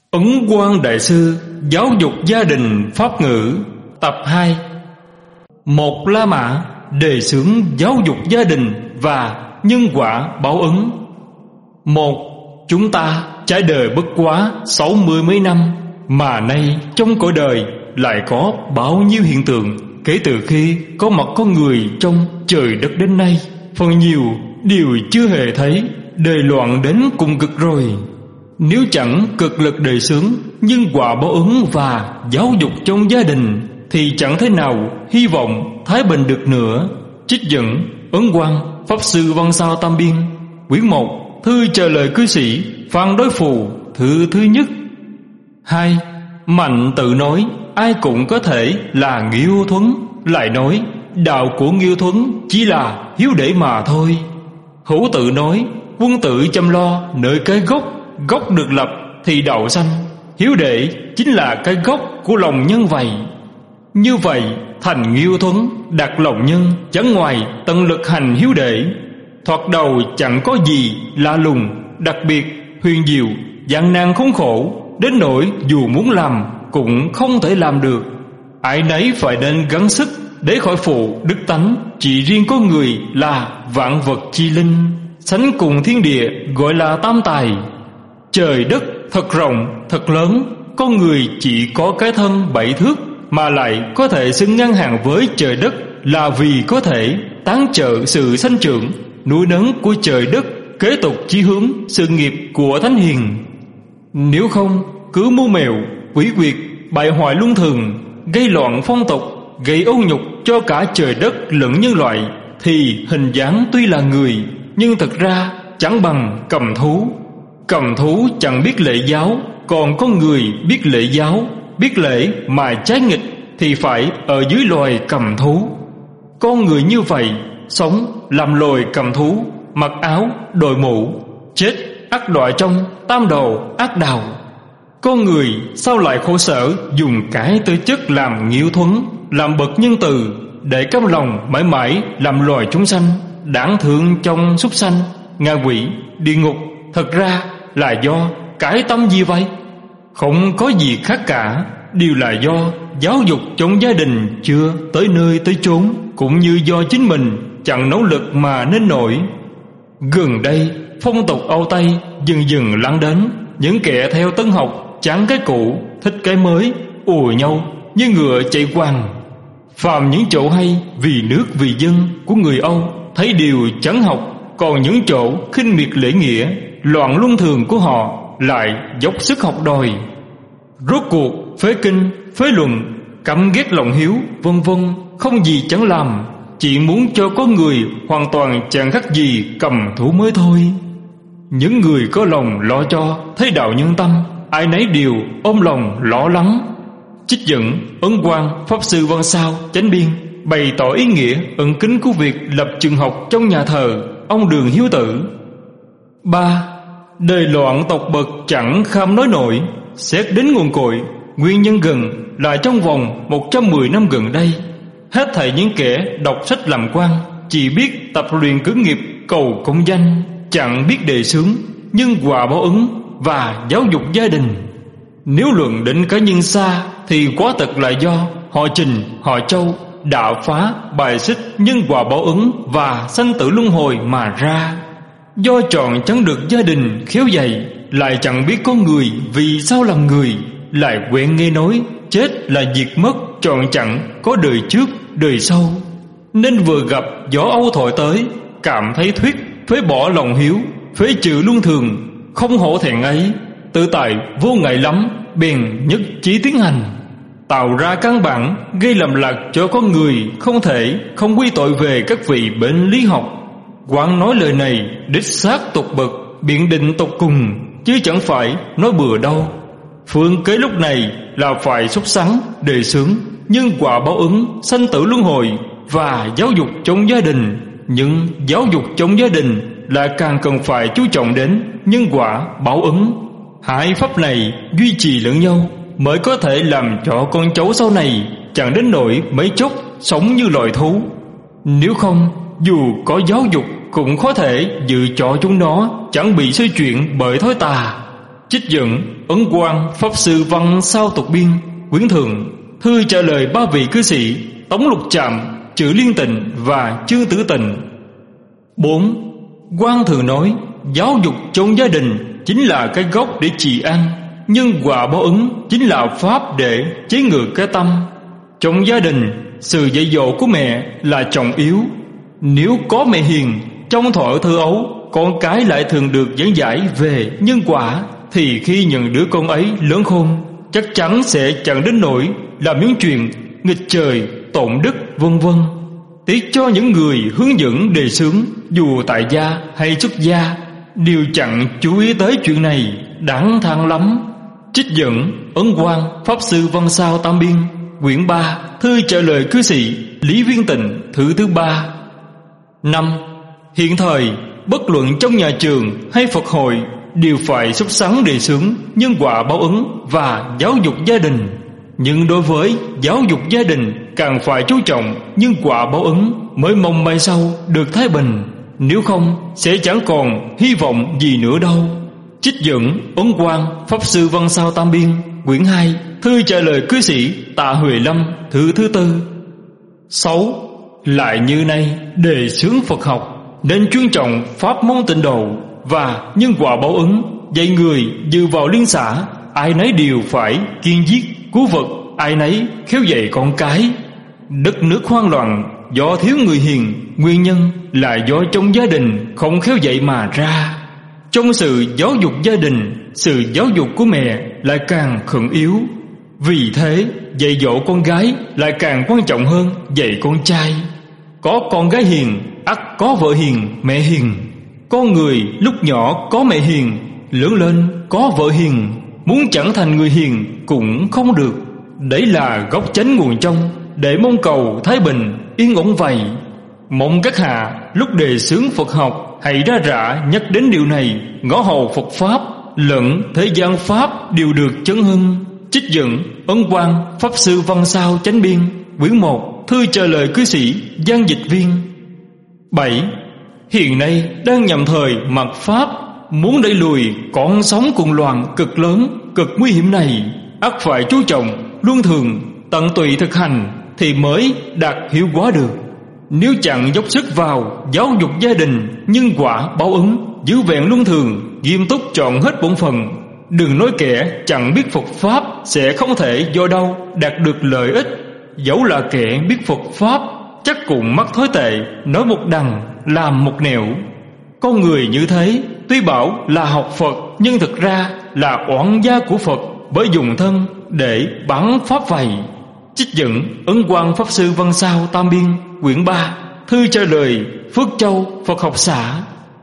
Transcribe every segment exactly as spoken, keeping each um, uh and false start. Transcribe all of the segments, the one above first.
Ấn Quang Đại Sư Giáo dục gia đình Pháp ngữ Tập hai. Một La Mã đề xướng giáo dục gia đình và nhân quả báo ứng. Một, chúng ta trải đời bất quá sáu mươi mấy năm, mà nay trong cõi đời lại có bao nhiêu hiện tượng kể từ khi có mặt con người trong trời đất đến nay. Phần nhiều điều chưa hề thấy, đời loạn đến cùng cực rồi. Nếu chẳng cực lực đề xướng nhân quả báo ứng và giáo dục trong gia đình thì chẳng thể nào hy vọng thái bình được nữa. Trích dẫn Ấn Quang Pháp Sư Văn Sao Tam Biên, quyển một, thư trả lời cư sĩ Phan Đối Phù, thư thứ nhất. Hai, Mạnh tự nói ai cũng có thể là Nghiêu Thuấn, lại nói đạo của Nghiêu Thuấn chỉ là hiếu đệ mà thôi. Hữu tự nói quân tử chăm lo nơi cái gốc, gốc được lập thì đạo sanh, hiếu đệ chính là cái gốc của lòng nhân vậy. Như vậy thành Nghiêu Thuấn đặt lòng nhân chẳng ngoài tận lực hành hiếu đệ. Thoạt đầu chẳng có gì lạ lùng, đặc biệt, huyền diệu, gian nan khốn khổ, đến nỗi dù muốn làm cũng không thể làm được. Ai nấy phải nên gắng sức để khỏi phụ đức tánh chỉ riêng có người là vạn vật chi linh, sánh cùng thiên địa gọi là tam tài. Trời đất thật rộng, thật lớn, con người chỉ có cái thân bảy thước mà lại có thể xưng ngang hàng với trời đất là vì có thể tán trợ sự sanh trưởng, nuôi nấng của trời đất, kế tục chí hướng sự nghiệp của thánh hiền. Nếu không, cứ mưu mèo, quỷ quyệt, bại hoại luân thường, gây loạn phong tục, gây ô nhục cho cả trời đất lẫn nhân loại, thì hình dáng tuy là người, nhưng thực ra chẳng bằng cầm thú. Cầm thú chẳng biết lễ giáo, còn con người biết lễ giáo. Biết lễ mà trái nghịch thì phải ở dưới loài cầm thú. Con người như vậy, sống làm loài cầm thú, mặc áo, đội mũ, chết ắt đọa trong tam đầu ác đạo. Con người sao lại khổ sở dùng cái tư chất làm Nghiêu Thuấn, làm bậc nhân từ, để cam lòng mãi mãi làm loài chúng sanh, đáng thương trong súc sanh, ngạ quỷ, địa ngục. Thật ra là do cái tâm gì vậy? Không có gì khác cả, đều là do giáo dục trong gia đình chưa tới nơi tới chốn, cũng như do chính mình chẳng nỗ lực mà nên nổi. Gần đây phong tục Âu Tây dần dần lắng đến, những kẻ theo tân học chán cái cũ, thích cái mới, ùa nhau như ngựa chạy quàng. Phàm những chỗ hay vì nước vì dân của người Âu thấy đều chẳng học, còn những chỗ khinh miệt lễ nghĩa, loạn luân thường của họ lại dốc sức học đòi. Rốt cuộc phế kinh, phế luận, căm ghét lòng hiếu, vân vân, không gì chẳng làm, chỉ muốn cho có người hoàn toàn chẳng khác gì cầm thú mới thôi. Những người có lòng lo cho thấy đạo nhân tâm, ai nấy đều ôm lòng lo lắng. Trích dẫn Ấn Quang Pháp Sư Văn Sao Chánh Biên, bày tỏ ý nghĩa ẩn kính của việc lập trường học trong nhà thờ ông Đường Hiếu Tử. Ba, đời loạn tộc bậc chẳng kham nói nổi. Xét đến nguồn cội, nguyên nhân gần là trong vòng một trăm mười năm gần đây, hết thảy những kẻ đọc sách làm quan chỉ biết tập luyện cưỡng nghiệp cầu công danh, chẳng biết đề xướng nhân quả báo ứng và giáo dục gia đình. Nếu luận đến cá nhân xa thì quá thật là do họ Trình, họ Châu đã phá bài xích nhân quả báo ứng và sanh tử luân hồi mà ra. Do chọn chẳng được gia đình khéo dạy, lại chẳng biết con người vì sao làm người, lại quen nghe nói chết là diệt mất, chọn chẳng có đời trước đời sau, nên vừa gặp gió Âu thổi tới, cảm thấy thuyết phế bỏ lòng hiếu, phế trừ luân thường, không hổ thẹn ấy, tự tại vô ngại lắm, bèn nhất chí tiến hành, tạo ra căn bản gây lầm lạc cho con người, không thể không quy tội về các vị bên lý học. Quán nói lời này đích xác tục bậc, biện định tục cùng, chứ chẳng phải nói bừa đâu. Phương kế lúc này là phải sốt sắng, đề xướng nhân quả báo ứng, sanh tử luân hồi và giáo dục trong gia đình. Nhưng giáo dục trong gia đình lại càng cần phải chú trọng đến nhân quả báo ứng. Hai pháp này duy trì lẫn nhau mới có thể làm cho con cháu sau này chẳng đến nỗi mấy chốc sống như loài thú. Nếu không, dù có giáo dục cũng khó thể dự cho chúng nó chẳng bị xoay chuyển bởi thói tà. Trích dẫn Ấn Quang Pháp Sư Văn Sao Tục Biên quyển thượng. Thư trả lời ba vị cư sĩ Tống Lục Trạm, Chữ Liên Tịnh và Chương Tử Tịnh. Bốn. Quan thường nói giáo dục trong gia đình chính là cái gốc để trị an, nhân quả báo ứng chính là pháp để chế ngự cái tâm. Trong gia đình, sự dạy dỗ của mẹ là trọng yếu. Nếu có mẹ hiền, trong thuở thơ ấu con cái lại thường được giảng giải về nhân quả, thì khi những đứa con ấy lớn khôn, chắc chắn sẽ chẳng đến nỗi làm những chuyện nghịch trời, tổn đức vân vân. Tiếc cho những người hướng dẫn đề xướng, dù tại gia hay xuất gia, đều chẳng chú ý tới chuyện này, đáng than lắm. Trích dẫn Ấn Quang Pháp Sư Văn Sao Tam Biên quyển ba, thư trả lời cư sĩ Lý Viên Tịnh thứ thứ ba. Năm. Hiện thời bất luận trong nhà trường hay Phật hội đều phải sốt sắng đề xướng nhân quả báo ứng và giáo dục gia đình. Nhưng đối với giáo dục gia đình càng phải chú trọng nhân quả báo ứng, mới mong mai sau được thái bình. Nếu không sẽ chẳng còn hy vọng gì nữa đâu. Trích dẫn Ấn Quang Pháp Sư Văn Sao Tam Biên quyển hai, thư trả lời cư sĩ Tạ Huệ Lâm thứ thứ tư. Sáu. Lại như nay đề xướng Phật học nên chuyên trọng pháp môn tịnh độ và nhân quả báo ứng, dạy người dựa vào liên xã, ai nấy đều phải kiên giết cứu vật, ai nấy khéo dạy con cái. Đất nước hoang loạn do thiếu người hiền, nguyên nhân là do trong gia đình không khéo dạy mà ra. Trong sự giáo dục gia đình, sự giáo dục của mẹ lại càng khẩn yếu. Vì thế dạy dỗ con gái lại càng quan trọng hơn dạy con trai. Có con gái hiền, ắt có vợ hiền, mẹ hiền. Con người lúc nhỏ có mẹ hiền, lớn lên có vợ hiền, muốn chẳng thành người hiền cũng không được. Đấy là gốc chánh nguồn trong, để mong cầu thái bình yên ổn vậy. Mong các hạ lúc đề xướng Phật học hãy ra rã nhắc đến điều này, ngõ hầu Phật pháp lẫn thế gian pháp đều được chấn hưng. Trích dẫn Ấn Quang Pháp Sư Văn Sao Chánh Biên quyển một, thư trả lời cư sĩ Giang Dịch Viên. Bảy. Hiện nay đang nhằm thời mạt pháp, muốn đẩy lùi con sóng cuồng loạn cực lớn, cực nguy hiểm này, ắt phải chú trọng luân thường, tận tụy thực hành thì mới đạt hiệu quả được. Nếu chẳng dốc sức vào giáo dục gia đình, nhân quả báo ứng, giữ vẹn luân thường, nghiêm túc chọn hết bổn phận, đừng nói kẻ chẳng biết Phật pháp sẽ không thể do đâu đạt được lợi ích. Dẫu là kẻ biết Phật pháp, chắc cũng mắc thói tệ, nói một đằng làm một nẻo. Con người như thế tuy bảo là học Phật, nhưng thực ra là oán gia của Phật, bởi dùng thân để bắn pháp vậy. Trích dẫn Ấn Quang Pháp Sư Văn Sao Tam Biên quyển ba, thư trả lời Phước Châu Phật học xã.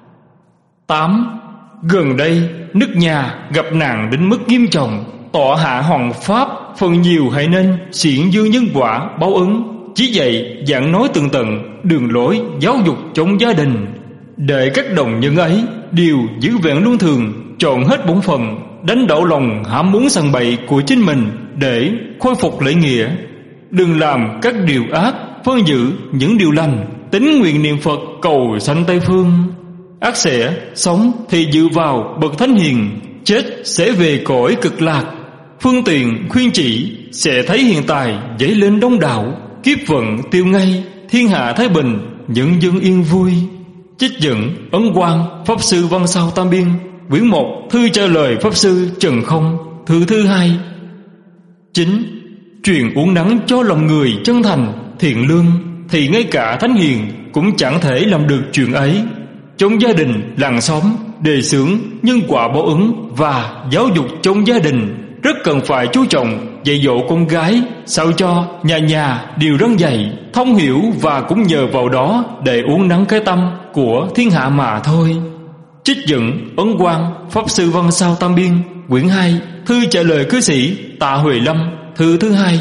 Tám. Gần đây nước nhà gặp nạn đến mức nghiêm trọng, tọa hạ hoàng pháp phần nhiều hãy nên xiển dương nhân quả báo ứng, chỉ dạy giảng nói tường tận đường lối giáo dục trong gia đình, để các đồng nhân ấy đều giữ vẹn luân thường, chọn hết bổn phận, đánh đổ lòng ham muốn sằng bậy của chính mình để khôi phục lễ nghĩa. Đừng làm các điều ác, phân giữ những điều lành, tín nguyện niệm Phật cầu sanh Tây phương. Ác sẽ sống thì dựa vào bậc thánh hiền, chết sẽ về cõi cực lạc. Phương tiện khuyên chỉ sẽ thấy hiện tại dấy lên đông đảo, kiếp vận tiêu ngay, thiên hạ thái bình, nhân dân yên vui. Trích dẫn Ấn Quang Pháp Sư Văn Sao Tam Biên quyển một, thư trả lời Pháp Sư Trần Không thư thứ hai. Chín. Truyền uống nắng cho lòng người chân thành, thiện lương, thì ngay cả thánh hiền cũng chẳng thể làm được chuyện ấy. Trong gia đình, làng xóm, đề xướng nhân quả báo ứng và giáo dục trong gia đình rất cần phải chú trọng dạy dỗ con gái, sao cho nhà nhà đều răn dạy, thông hiểu, và cũng nhờ vào đó để uốn nắn cái tâm của thiên hạ mà thôi. Trích dẫn Ấn Quang Pháp Sư Văn Sao Tam Biên quyển hai, thư trả lời cư sĩ Tạ Huệ Lâm thư thứ hai.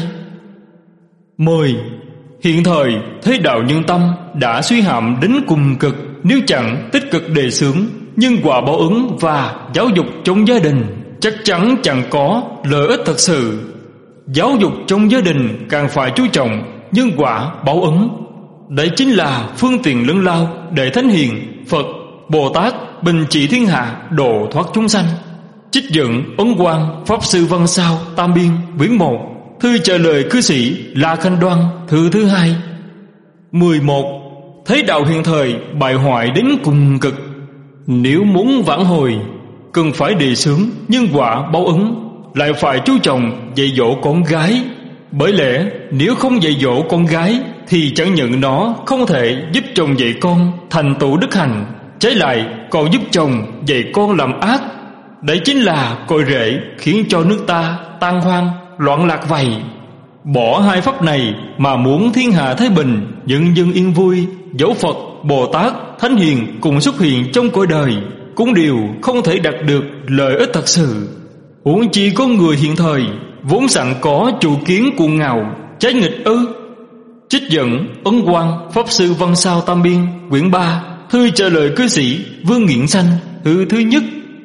Mười. Hiện thời thế đạo nhân tâm đã suy hạm đến cùng cực, nếu chẳng tích cực đề xướng nhân quả báo ứng và giáo dục trong gia đình, chắc chắn chẳng có lợi ích thật sự. Giáo dục trong gia đình càng phải chú trọng nhân quả báo ứng. Đây chính là phương tiện lớn lao để thánh hiền, Phật, Bồ Tát bình trị thiên hạ, độ thoát chúng sanh. Trích Trích dẫn Ấn Quang Pháp Sư Văn Sao Tam Biên quyển một, thư trả lời cư sĩ La Khanh Đoan thư thứ hai. Mười một. Thế đạo hiện thời bại hoại đến cùng cực. Nếu muốn vãn hồi, cần phải đề xướng nhân quả báo ứng, lại phải chú trọng dạy dỗ con gái. Bởi lẽ nếu không dạy dỗ con gái thì chẳng những nó không thể giúp chồng dạy con thành tựu đức hạnh, trái lại còn giúp chồng dạy con làm ác. Đấy chính là cội rễ khiến cho nước ta tan hoang, loạn lạc vậy. Bỏ hai pháp này mà muốn thiên hạ thái bình, nhân dân yên vui, dẫu Phật, Bồ Tát, Thánh Hiền cùng xuất hiện trong cõi đời, cũng đều không thể đạt được lợi ích thật sự. Huống chi con người hiện thời vốn sẵn có chủ kiến cuồng ngạo, trái nghịch ư? Trích dẫn Ấn Quang Pháp Sư Văn Sao Tam Biên quyển ba, thư trả lời cư sĩ Vương Nghiện Sanh thư thứ nhất.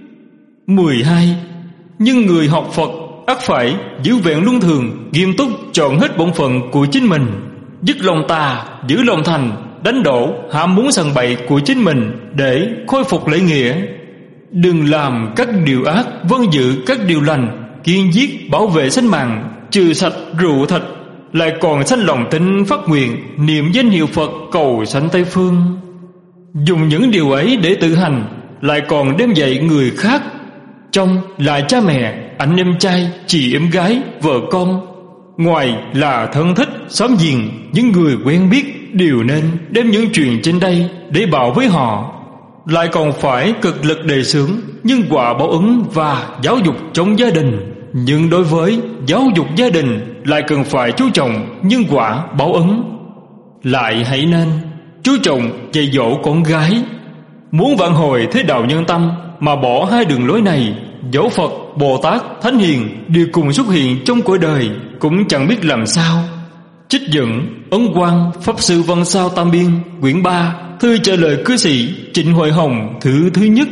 Mười hai. Nhưng người học Phật ắt phải giữ vẹn luân thường, nghiêm túc chọn hết bổn phận của chính mình, dứt lòng tà, giữ lòng thành, đánh đổ ham muốn sằng bậy của chính mình để khôi phục lễ nghĩa. Đừng làm các điều ác, vâng giữ các điều lành, kiên giết bảo vệ sinh mạng, trừ sạch rượu thịt, lại còn sanh lòng tin phát nguyện niệm danh hiệu Phật cầu sanh Tây phương. Dùng những điều ấy để tự hành, lại còn đem dạy người khác. Trong là cha mẹ, anh em trai, chị em gái, vợ con, ngoài là thân thích, xóm giềng, những người quen biết, đều nên đem những chuyện trên đây để bảo với họ. Lại còn phải cực lực đề xướng nhân quả báo ứng và giáo dục trong gia đình. Nhưng đối với giáo dục gia đình lại cần phải chú trọng nhân quả báo ứng. Lại hãy nên chú trọng dạy dỗ con gái. Muốn vãn hồi thế đạo nhân tâm mà bỏ hai đường lối này, dẫu Phật, Bồ Tát, Thánh Hiền đều cùng xuất hiện trong cõi đời, cũng chẳng biết làm sao. Trích dẫn Ấn Quang Pháp Sư Văn Sao Tam Biên quyển ba, thư trả lời cư sĩ Trịnh Hội Hồng thư thứ nhất.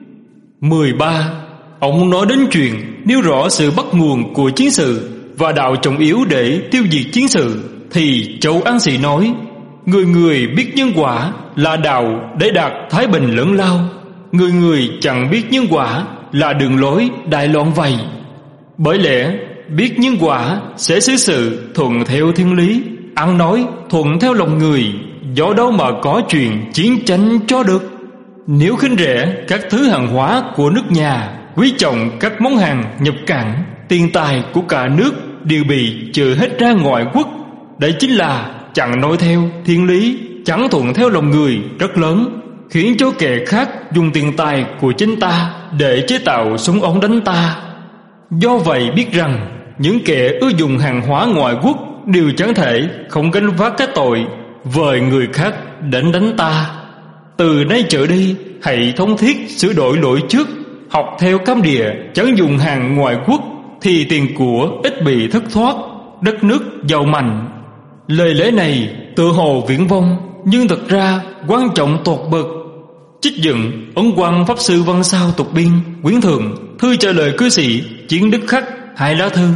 Mười ba. Ông nói đến chuyện nêu rõ sự bắt nguồn của chiến sự và đạo trọng yếu để tiêu diệt chiến sự, thì Châu An Sĩ nói: người người biết nhân quả là đạo để đạt thái bình lớn lao, người người chẳng biết nhân quả là đường lối đại loạn vầy. Bởi lẽ biết nhân quả sẽ xử sự thuận theo thiên lý, ăn nói thuận theo lòng người, do đâu mà có chuyện chiến tranh cho được. Nếu khinh rẻ các thứ hàng hóa của nước nhà, quý trọng các món hàng nhập cảng, tiền tài của cả nước đều bị trừ hết ra ngoại quốc. Đấy chính là chẳng nói theo thiên lý, chẳng thuận theo lòng người rất lớn, khiến cho kẻ khác dùng tiền tài của chính ta để chế tạo súng ống đánh ta. Do vậy biết rằng những kẻ ưa dùng hàng hóa ngoại quốc đều chẳng thể không gánh vác cái tội vời người khác đến đánh ta. Từ nay trở đi, hãy thống thiết sửa đổi lỗi trước, học theo cam địa, chẳng dùng hàng ngoại quốc, thì tiền của ít bị thất thoát, đất nước giàu mạnh. Lời lẽ này tự hồ viễn vông, nhưng thật ra quan trọng tột bậc. Trích dẫn Ấn Quang Pháp Sư Văn Sao Tục Biên quyển thượng, thư trả lời cư sĩ Chiến Đức Khắc hai lá thư.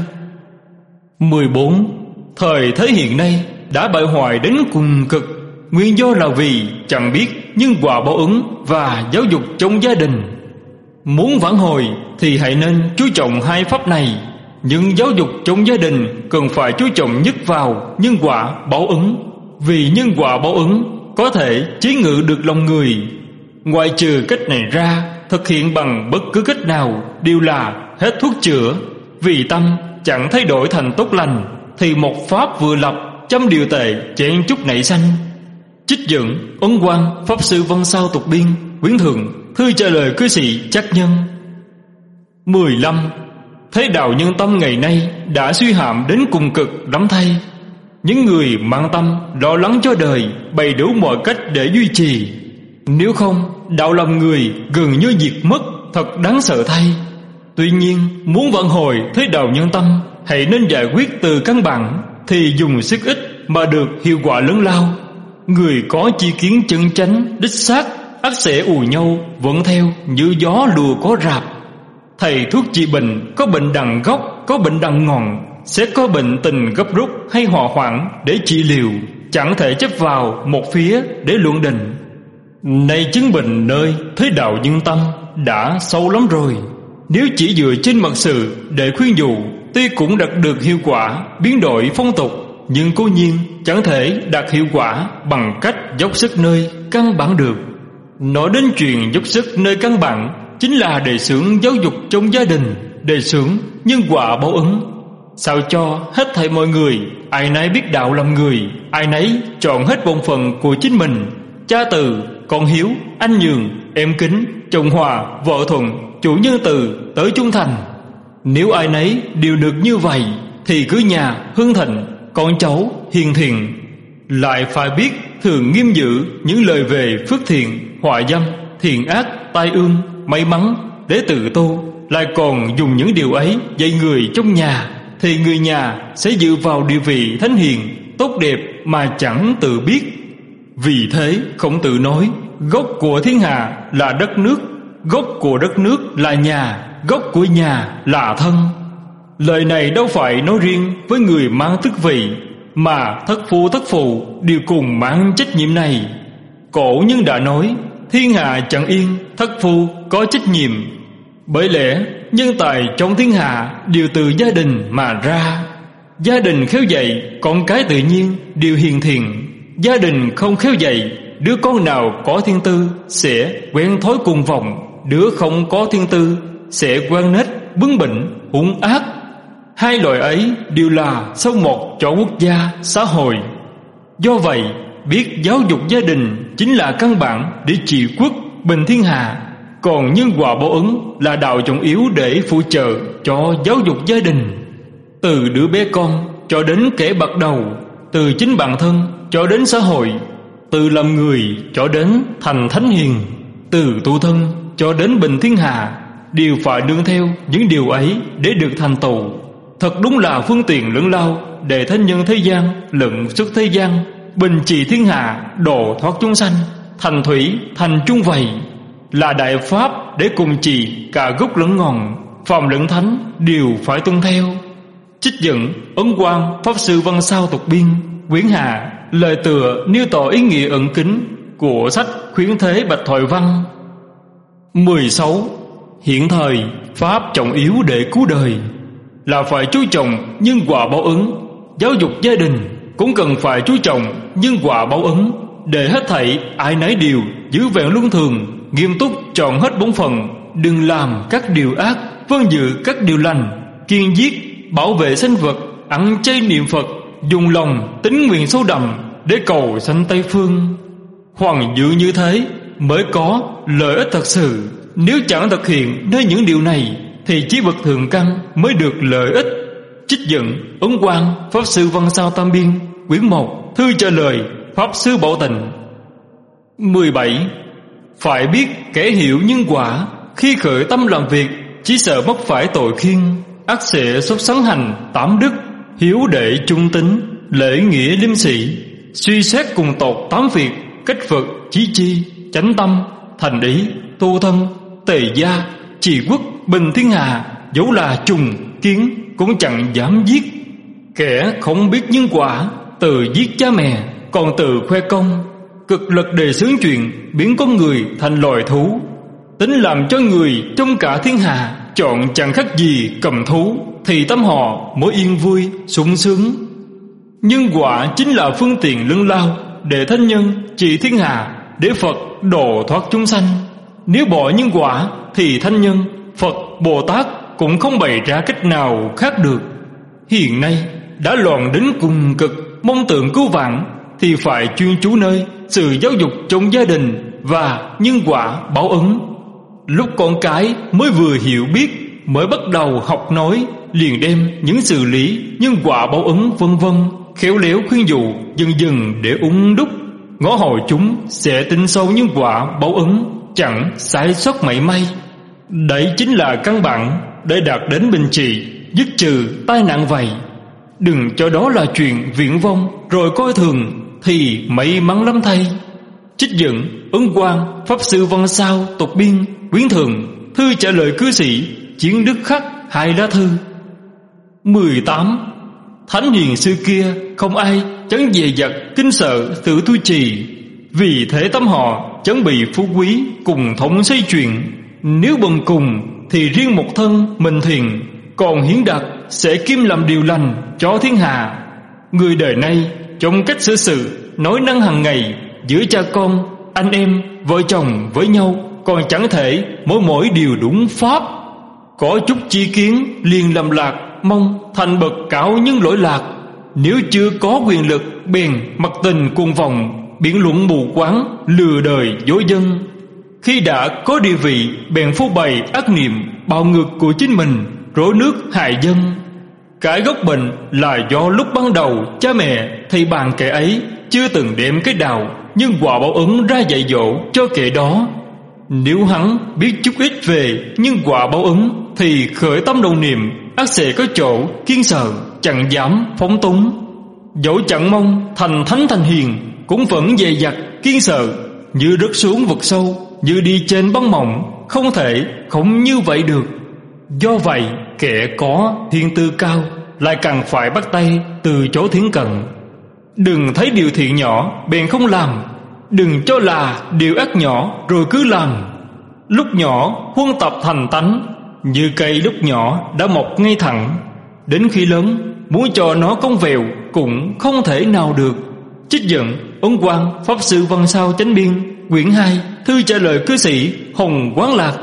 Mười bốn. Thời thế hiện nay đã bại hoại đến cùng cực, nguyên do là vì chẳng biết nhân quả báo ứng và giáo dục trong gia đình. Muốn vãn hồi thì hãy nên chú trọng hai pháp này, nhưng giáo dục trong gia đình cần phải chú trọng nhất vào nhân quả báo ứng, vì nhân quả báo ứng có thể chế ngự được lòng người. Ngoại trừ cách này ra, thực hiện bằng bất cứ cách nào đều là hết thuốc chữa. Vì tâm chẳng thay đổi thành tốt lành, thì một pháp vừa lập, trăm điều tệ chen chúc nảy sanh. Trích dẫn Ấn Quang Pháp Sư Văn Sao Tục Biên quyển thượng, thư trả lời cư sĩ Trắc Nhân. Mười lăm. Thế đạo nhân tâm ngày nay đã suy hạm đến cùng cực lắm thay. Những người mang tâm lo lắng cho đời bày đủ mọi cách để duy trì. Nếu không, đạo lòng người gần như diệt mất, thật đáng sợ thay. Tuy nhiên, muốn vãn hồi thế đạo nhân tâm, hãy nên giải quyết từ căn bản, thì dùng sức ít mà được hiệu quả lớn lao. Người có chi kiến chân chánh, đích xác, ắt sẽ ù nhau vẫn theo như gió lùa có rạp. Thầy thuốc trị bệnh có bệnh đằng gốc, có bệnh đằng ngọn, sẽ có bệnh tình gấp rút hay hỏa hoạn để trị liệu, chẳng thể chấp vào một phía để luận định. Nay chứng bệnh nơi thế đạo nhân tâm đã sâu lắm rồi. Nếu chỉ dựa trên mật sự để khuyên dụ, tuy cũng đạt được hiệu quả biến đổi phong tục, nhưng cố nhiên chẳng thể đạt hiệu quả bằng cách dốc sức nơi căn bản được. Nói đến chuyện dốc sức nơi căn bản, chính là đề xướng giáo dục trong gia đình, đề xướng nhân quả báo ứng, sao cho hết thảy mọi người ai nấy biết đạo làm người, ai nấy chọn hết bổn phận của chính mình, cha từ, con hiếu, anh nhường, em kính, chồng hòa, vợ thuận, chủ nhân từ, tới trung thành. Nếu ai nấy đều được như vậy thì cứ nhà hưng thịnh, con cháu hiền thiện. Lại phải biết thường nghiêm giữ những lời về phước thiện, họa dâm, thiện ác, tai ương, may mắn để tự tu, lại còn dùng những điều ấy dạy người trong nhà, thì người nhà sẽ dựa vào địa vị thánh hiền, tốt đẹp mà chẳng tự biết. Vì thế Khổng Tử nói, gốc của thiên hạ là đất nước, gốc của đất nước là nhà, gốc của nhà là thân. Lời này đâu phải nói riêng với người mang tước vị, mà thất phu thất phụ đều cùng mang trách nhiệm này. Cổ nhân đã nói, thiên hạ chẳng yên, thất phu có trách nhiệm. Bởi lẽ nhân tài trong thiên hạ đều từ gia đình mà ra. Gia đình khéo dạy, con cái tự nhiên đều hiền thiện. Gia đình không khéo dạy, đứa con nào có thiên tư sẽ quen thói cuồng vọng, đứa không có thiên tư sẽ quen nết bướng bỉnh, hung ác. Hai loại ấy đều là sâu một cho quốc gia, xã hội. Do vậy, biết giáo dục gia đình chính là căn bản để trị quốc bình thiên hạ. Còn nhân quả báo ứng là đạo trọng yếu để phụ trợ cho giáo dục gia đình. Từ đứa bé con cho đến kẻ bậc đầu, từ chính bản thân cho đến xã hội, từ làm người cho đến thành thánh hiền, từ tu thân cho đến bình thiên hạ, đều phải nương theo những điều ấy để được thành tựu. Thật đúng là phương tiện lớn lao để thánh nhân thế gian lẫn xuất thế gian, bình trị thiên hạ, độ thoát chúng sanh, thành thủy thành chung vầy, là đại pháp để cùng trị cả gốc lẫn ngọn, phàm lẫn thánh đều phải tuân theo. Trích dẫn Ấn Quang Pháp Sư Văn Sao Tục Biên quyển hạ, lời tựa nêu tỏ ý nghĩa ẩn kính của sách Khuyến Thế Bạch Thoại Văn. Mười sáu. Hiện thời pháp trọng yếu để cứu đời là phải chú trọng nhân quả báo ứng. Giáo dục gia đình cũng cần phải chú trọng nhân quả báo ứng, để hết thảy ai nấy đều giữ vẹn luân thường, nghiêm túc chọn hết bổn phận, đừng làm các điều ác, vâng giữ các điều lành, kiên giết, bảo vệ sinh vật, ăn chay niệm Phật, dùng lòng tín nguyện sâu đậm để cầu sanh Tây Phương. Hoàng dự như thế mới có lợi ích thật sự. Nếu chẳng thực hiện nơi những điều này thì chỉ bậc thượng căn mới được lợi ích. Trích dẫn Ấn Quang Pháp Sư Văn Sao Tam Biên quyển một, thư trả lời Pháp Sư Bảo Tịnh. Mười bảy. Phải biết kẻ hiểu nhân quả, khi khởi tâm làm việc chỉ sợ mắc phải tội khiên, ắt sẽ xuất sắn hành tám đức: hiếu đệ trung tín, lễ nghĩa liêm sĩ, suy xét cùng tột tám việc: cách Phật, chí chi, chánh tâm, thành ý, tu thân, tề gia, trị quốc, bình thiên hạ. Dẫu là trùng kiến cũng chẳng dám giết. Kẻ không biết nhân quả, từ giết cha mẹ còn từ khoe công, cực lực đề xướng chuyện biến con người thành loài thú, tính làm cho người trong cả thiên hạ chọn chẳng khác gì cầm thú, thì tâm họ mới yên vui sung sướng. Nhân quả chính là phương tiện lớn lao để thánh nhân trị thiên hạ, để Phật độ thoát chúng sanh. Nếu bỏ nhân quả thì thánh nhân, Phật, Bồ Tát cũng không bày ra cách nào khác được. Hiện nay đã loạn đến cùng cực, mong tượng cứu vãn thì phải chuyên chú nơi sự giáo dục trong gia đình và nhân quả báo ứng. Lúc con cái mới vừa hiểu biết, mới bắt đầu học nói, liền đem những xử lý nhân quả báo ứng vân vân khéo léo khuyên dụ, dần dần để úng đúc. Ngõ hội chúng sẽ tin sâu nhân quả báo ứng, chẳng sai sót mảy may. Đấy chính là căn bản để đạt đến bình trị, dứt trừ tai nạn vậy. Đừng cho đó là chuyện viển vông rồi coi thường, thì may mắn lắm thay. Trích dẫn Ấn Quang Pháp Sư Văn Sao Tục Biên quyển thường, thư trả lời cư sĩ Chiến Đức Khắc, hai lá thư. Mười tám. Thánh hiền xưa kia không ai chẳng dè dặt kính sợ tự tu trì, vì thế tâm họ chẳng bị phú quý cùng thống xây chuyện. Nếu bần cùng thì riêng một thân mình thiền, còn hiến đạt sẽ kim làm điều lành cho thiên hạ. Người đời nay trong cách xử sự nói năng hàng ngày giữa cha con, anh em, vợ chồng với nhau còn chẳng thể mỗi mỗi điều đúng pháp. Có chút chi kiến liền lầm lạc, mong thành bậc cạo nhưng lỗi lạc. Nếu chưa có quyền lực bèn mặc tình cuồng vọng, biện luận mù quáng, lừa đời dối dân. Khi đã có địa vị bèn phô bày ác niệm bạo ngược của chính mình, rối nước hại dân. Cái gốc bệnh là do lúc ban đầu cha mẹ thầy bạn kẻ ấy chưa từng đem cái đạo nhưng quả báo ứng ra dạy dỗ cho kẻ đó. Nếu hắn biết chút ít về nhưng quả báo ứng thì khởi tâm đầu niệm ắt sẽ có chỗ kiên sợ, chẳng dám phóng túng. Dẫu chẳng mong thành thánh thành hiền cũng vẫn dè dặt kiên sợ, như rớt xuống vực sâu, như đi trên băng mỏng, không thể không như vậy được. Do vậy kẻ có thiên tư cao lại càng phải bắt tay từ chỗ thiển cận. Đừng thấy điều thiện nhỏ bèn không làm, đừng cho là điều ác nhỏ rồi cứ làm. Lúc nhỏ huân tập thành tánh, như cây lúc nhỏ đã mọc ngay thẳng, đến khi lớn muốn cho nó cong vèo cũng không thể nào được. Trích dẫn Ấn Quang Pháp Sư Văn Sao Chánh Biên, quyển hai, thư trả lời cư sĩ Hồng Quán Lạc.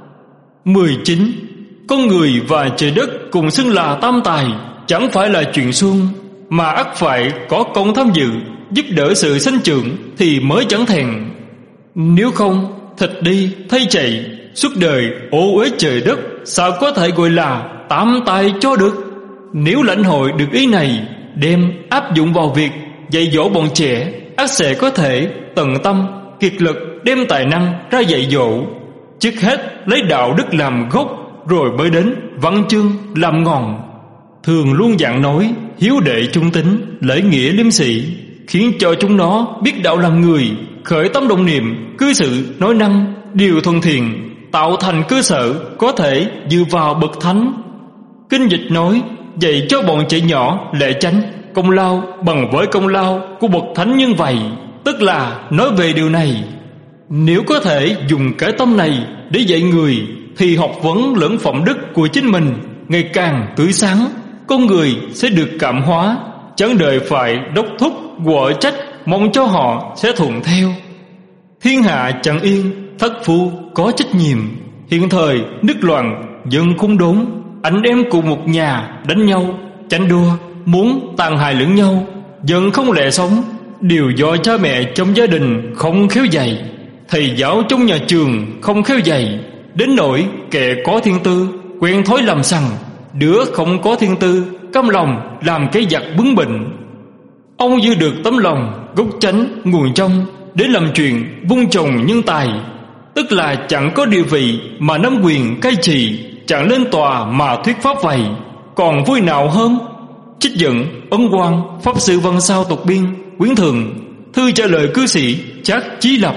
Mười chín. Con người và trời đất cùng xưng là tam tài chẳng phải là chuyện suông, mà ắt phải có công tham dự giúp đỡ sự sanh trưởng thì mới chẳng thèn. Nếu không thịt đi thay chạy, suốt đời ô uế trời đất, sao có thể gọi là tam tài cho được. Nếu lãnh hội được ý này, đem áp dụng vào việc dạy dỗ bọn trẻ, ắt sẽ có thể tận tâm kiệt lực đem tài năng ra dạy dỗ. Trước hết lấy đạo đức làm gốc, rồi mới đến văn chương làm ngọn. Thường luôn dặn nói hiếu đệ trung tín, lễ nghĩa liêm sĩ, khiến cho chúng nó biết đạo làm người, khởi tâm động niệm, cư xử nói năng điều thuần thiện, tạo thành cơ sở có thể dựa vào bậc thánh. Kinh dịch nói dạy cho bọn trẻ nhỏ lễ chánh, công lao bằng với công lao của bậc thánh như vậy, tức là nói về điều này. Nếu có thể dùng cái tâm này để dạy người thì học vấn lẫn phẩm đức của chính mình ngày càng tươi sáng, con người sẽ được cảm hóa, chẳng đợi phải đốc thúc quở trách mong cho họ sẽ thuận theo. Thiên hạ chẳng yên, thất phu có trách nhiệm. Hiện thời nước loạn, dân khốn đốn, anh em cùng một nhà đánh nhau, tranh đua, muốn tàn hại lẫn nhau, dân không lẽ sống. Đều do cha mẹ trong gia đình không khéo dạy, thầy giáo trong nhà trường không khéo dạy. Đến nỗi kẻ có thiên tư quen thói làm sằng, đứa không có thiên tư căm lòng làm cái giặc bướng bỉnh. Ông dư được tấm lòng gốc chánh nguồn trong để làm chuyện vun trồng nhân tài, tức là chẳng có địa vị mà nắm quyền cai trị, chẳng lên tòa mà thuyết pháp vậy, còn vui nào hơn. Trích dẫn Ấn Quang Pháp Sư Văn Sao Tục Biên, quyển thường, thư trả lời cư sĩ Trác Chí Lập.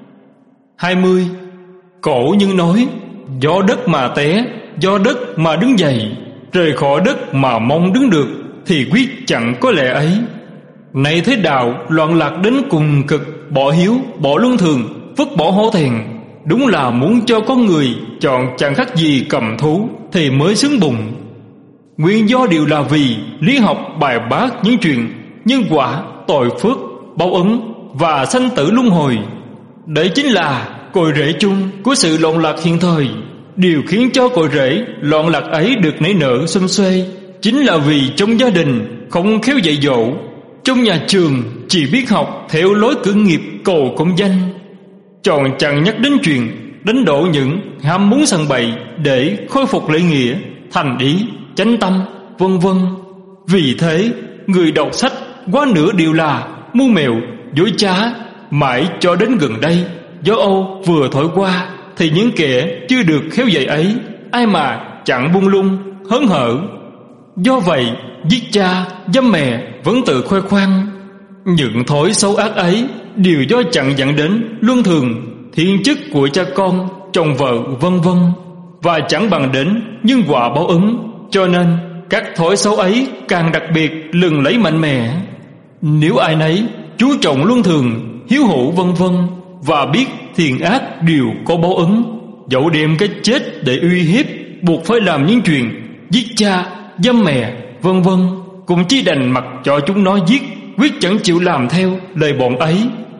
Hai mươi. Cổ nhân nói do đất mà té, do đất mà đứng dậy, rời khỏi đất mà mong đứng được thì quyết chẳng có lẽ ấy. Này thế đạo loạn lạc đến cùng cực, bỏ hiếu, bỏ luân thường, vứt bỏ hổ thẹn, đúng là muốn cho con người chọn chẳng khác gì cầm thú thì mới xứng bụng. Nguyên do đều là vì lý học bài bác những chuyện nhân quả, tội phước, báo ứng và sanh tử luân hồi. Đấy chính là cội rễ chung của sự loạn lạc hiện thời. Điều khiến cho cội rễ loạn lạc ấy được nảy nở xum xuê chính là vì trong gia đình không khéo dạy dỗ, trong nhà trường chỉ biết học theo lối cưỡng nghiệp cầu công danh, tròn chẳng nhắc đến chuyện đánh đổ những ham muốn sằng bậy để khôi phục lễ nghĩa, thành ý, chánh tâm, vân vân. Vì thế người đọc sách quá nửa đều là mưu mẹo, dối trá. Mãi cho đến gần đây gió Âu vừa thổi qua thì những kẻ chưa được khéo dạy ấy ai mà chẳng buông lung hớn hở. Do vậy giết cha dâm mẹ vẫn tự khoe khoang. Những thói xấu ác ấy đều do chẳng dẫn đến luân thường, thiên chức của cha con, chồng vợ vân vân, và chẳng bằng đến nhân quả báo ứng. Cho nên các thói xấu ấy càng đặc biệt lừng lấy mạnh mẽ. Nếu ai nấy chú trọng luân thường, hiếu hữu vân vân và biết thiện ác đều có báo ứng, dẫu đem cái chết để uy hiếp, buộc phải làm những chuyện giết cha, dâm mẹ, vân vân, cũng chỉ đành mặc cho chúng nó giết, quyết chẳng chịu làm theo lời bọn ấy.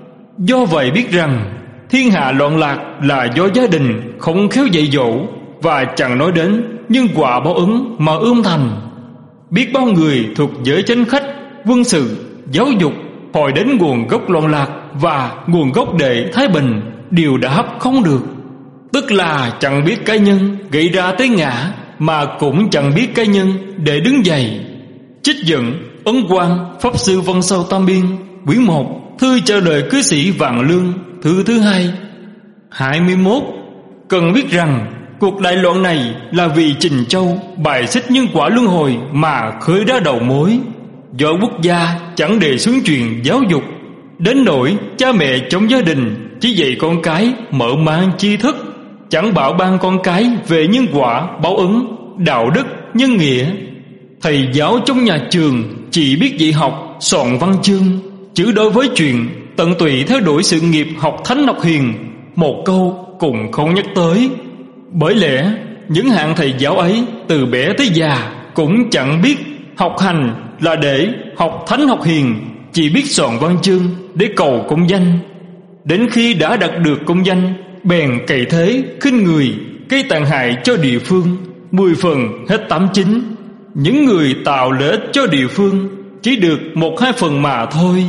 Do vậy biết rằng thiên hạ loạn lạc là do gia đình không khéo dạy dỗ, và chẳng nói đến nhân quả báo ứng mà ươm thành. Biết bao người thuộc giới chánh khách, quân sự, giáo dục hỏi đến nguồn gốc loạn lạc và nguồn gốc để thái bình đều đã hấp không được. Tức là chẳng biết cái nhân gây ra tới ngã, mà cũng chẳng biết cái nhân để đứng dậy. Trích dẫn Ấn Quang Pháp Sư Văn Sao Tam Biên, quyển một, thư trả lời cư sĩ Vạn Lương, thư thứ hai. Hai mươi mốt. Cần biết rằng cuộc đại loạn này là vì Trình Châu bài xích nhân quả luân hồi mà khơi ra đầu mối. Do quốc gia chẳng đề xướng chuyện giáo dục, đến nỗi cha mẹ trong gia đình chỉ dạy con cái mở mang tri thức, chẳng bảo ban con cái về nhân quả báo ứng, đạo đức, nhân nghĩa. Thầy giáo trong nhà trường chỉ biết dạy học, soạn văn chương, chứ đối với chuyện tận tụy theo đuổi sự nghiệp học thánh học hiền, một câu cũng không nhắc tới. Bởi lẽ những hạng thầy giáo ấy từ bé tới già cũng chẳng biết học hành là để học thánh học hiền, chỉ biết soạn văn chương để cầu công danh. Đến khi đã đạt được công danh, bèn cày thế khinh người, gây tàn hại cho địa phương, mười phần hết tám chín. Những người tạo lợi ích cho địa phương chỉ được một hai phần mà thôi.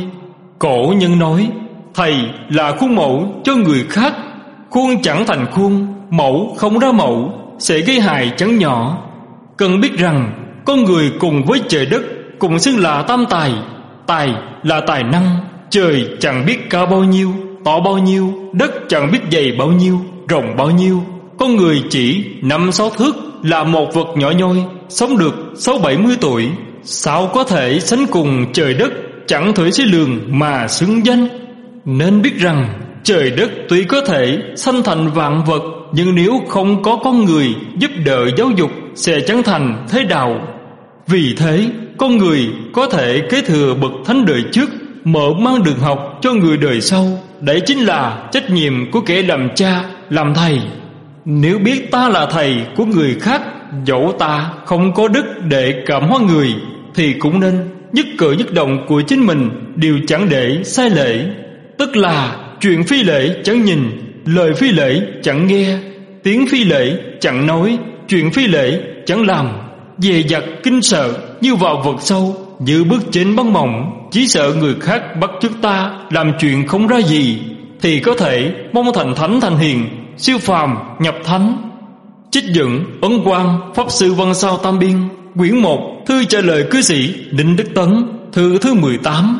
Cổ nhân nói thầy là khuôn mẫu cho người khác, khuôn chẳng thành khuôn, mẫu không ra mẫu, sẽ gây hại chẳng nhỏ. Cần biết rằng con người cùng với trời đất cùng xưng là tam tài. Tài là tài năng, trời chẳng biết cao bao nhiêu, to bao nhiêu, đất chẳng biết dày bao nhiêu, rộng bao nhiêu. Con người chỉ năm sáu thước là một vật nhỏ nhoi, sống được sáu bảy mươi tuổi, sao có thể sánh cùng trời đất chẳng thể suy lường mà xứng danh. Nên biết rằng trời đất tuy có thể sanh thành vạn vật, nhưng nếu không có con người giúp đỡ giáo dục sẽ chẳng thành thế đạo. Vì thế con người có thể kế thừa bậc thánh đời trước, mở mang đường học cho người đời sau. Đấy chính là trách nhiệm của kẻ làm cha, làm thầy. Nếu biết ta là thầy của người khác, dẫu ta không có đức để cảm hóa người, thì cũng nên nhất cử nhất động của chính mình đều chẳng để sai lễ. Tức là chuyện phi lễ chẳng nhìn, lời phi lễ chẳng nghe, tiếng phi lễ chẳng nói, chuyện phi lễ chẳng làm. Dè dặt kinh sợ như vào vực sâu, như bước trên băng mỏng, chỉ sợ người khác bắt chước ta làm chuyện không ra gì, thì có thể mong thành thánh thành hiền, siêu phàm nhập thánh. Trích dẫn Ấn Quang Pháp Sư Văn Sao Tam Biên, quyển một, thư trả lời cư sĩ Đinh Đức Tấn, thư thứ mười tám.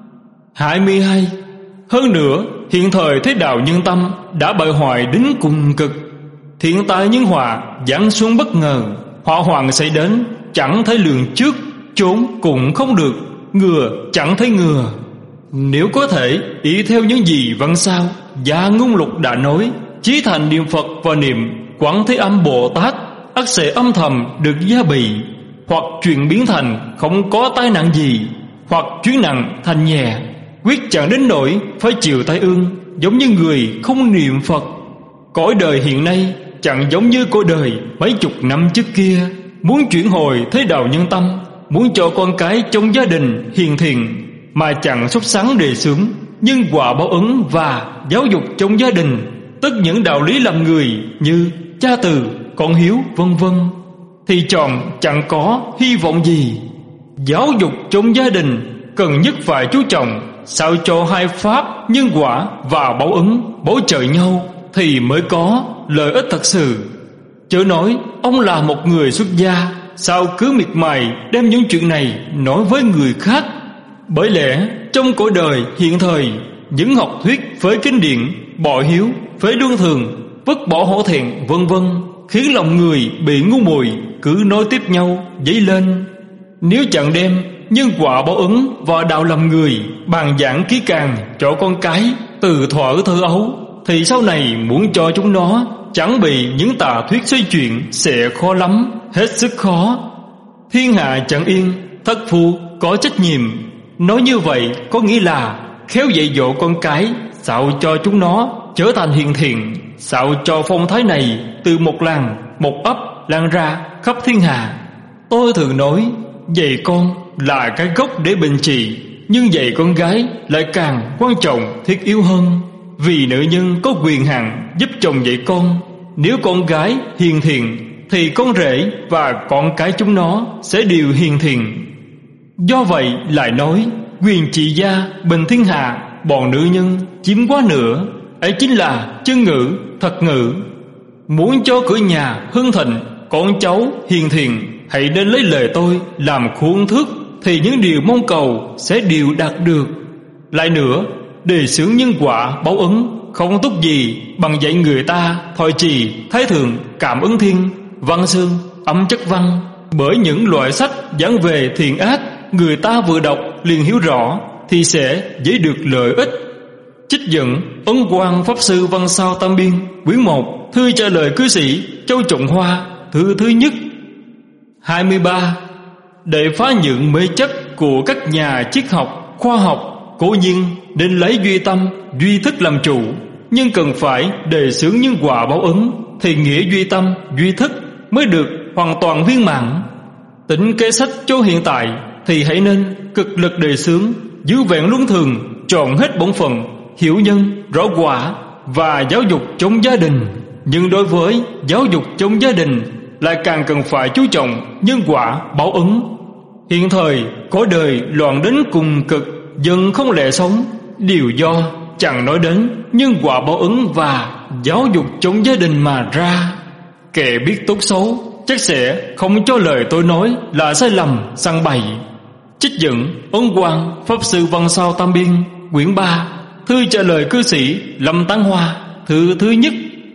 Hai mươi hai. Hơn nữa, hiện thời thế đạo nhân tâm đã bại hoại đến cùng cực. Thiên tai nhân họa giáng xuống bất ngờ, họa hoàng xảy đến chẳng thấy lường trước, trốn cũng không được, ngừa chẳng thấy ngừa. Nếu có thể ý theo những gì văn sao Gia Ngôn Lục đã nói, chí thành niệm Phật và niệm Quán Thế Âm Bồ Tát, ắt sẽ âm thầm được gia bị, hoặc chuyện biến thành không có tai nạn gì, hoặc chuyến nặng thành nhẹ, quyết chẳng đến nỗi phải chịu tai ương giống như người không niệm Phật. Cõi đời hiện nay chẳng giống như cõi đời mấy chục năm trước kia. Muốn chuyển hồi thế đạo nhân tâm, muốn cho con cái trong gia đình hiền thiện, mà chẳng sốt sắng đề xướng nhân quả báo ứng và giáo dục trong gia đình, tất những đạo lý làm người như cha từ, con hiếu, vân vân, thì chọn chẳng có hy vọng gì. Giáo dục trong gia đình cần nhất phải chú trọng sao cho hai pháp nhân quả và báo ứng bổ trợ nhau, thì mới có lợi ích thật sự. Chớ nói ông là một người xuất gia, sao cứ miệt mài đem những chuyện này nói với người khác. Bởi lẽ trong cõi đời hiện thời, những học thuyết phế kinh điển, bỏ hiếu, phế luân thường, vứt bỏ hổ thẹn, vân vân, khiến lòng người bị ngu muội, cứ nói tiếp nhau dấy lên. Nếu chẳng đem nhân quả báo ứng và đạo làm người bàn giảng kỹ càng cho con cái từ thuở thơ ấu, thì sau này muốn cho chúng nó chẳng bị những tà thuyết xoay chuyển sẽ khó lắm, hết sức khó. Thiên hạ chẳng yên, thất phu có trách nhiệm. Nói như vậy có nghĩa là khéo dạy dỗ con cái, sao cho chúng nó trở thành hiền thiện, xạo trò phong thái này từ một làng, một ấp lan ra khắp thiên hạ. Tôi thường nói dạy con là cái gốc để bệnh trị, nhưng dạy con gái lại càng quan trọng, thiết yếu hơn. Vì nữ nhân có quyền hạn giúp chồng dạy con. Nếu con gái hiền thiện thì con rể và con cái chúng nó sẽ đều hiền thiện. Do vậy lại nói quyền trị gia bình thiên hạ, bọn nữ nhân chiếm quá nửa. Ấy chính là chân ngữ, thật ngữ. Muốn cho cửa nhà hưng thịnh, con cháu hiền thiện, hãy nên lấy lời tôi làm khuôn thước, thì những điều mong cầu sẽ đều đạt được. Lại nữa, đề xướng nhân quả báo ứng không tốt gì bằng dạy người ta thọ trì thái thượng cảm ứng thiên, văn xương, âm chất văn. Bởi những loại sách giảng về thiện ác, người ta vừa đọc liền hiểu rõ thì sẽ dễ được lợi ích. Trích dẫn Ấn Quang Pháp Sư Văn Sao Tam Biên, quyển một, thư trả lời cư sĩ Châu Trọng Hoa, thư thứ nhất. Hai mươi ba. Để phá những mê chấp của các nhà triết học, khoa học, cố nhiên nên lấy duy tâm, duy thức làm chủ, nhưng cần phải đề xướng nhân quả báo ứng, thì nghĩa duy tâm, duy thức mới được hoàn toàn viên mãn. Tính kế sách cho hiện tại thì hãy nên cực lực đề xướng giữ vẹn luân thường, trọn hết bổn phận, hiểu nhân, rõ quả và giáo dục trong gia đình. Nhưng đối với giáo dục trong gia đình lại càng cần phải chú trọng nhân quả báo ứng. Hiện thời cõi đời loạn đến cùng cực, dân không lẽ sống, điều do chẳng nói đến nhân quả báo ứng và giáo dục trong gia đình mà ra. Kẻ biết tốt xấu chắc sẽ không cho lời tôi nói là sai lầm sằng bậy. Trích dẫn Ấn Quang Pháp Sư Văn Sao Tam Biên, quyển ba, thư trả lời cư sĩ Lâm Tán Hoa, thư thứ nhất.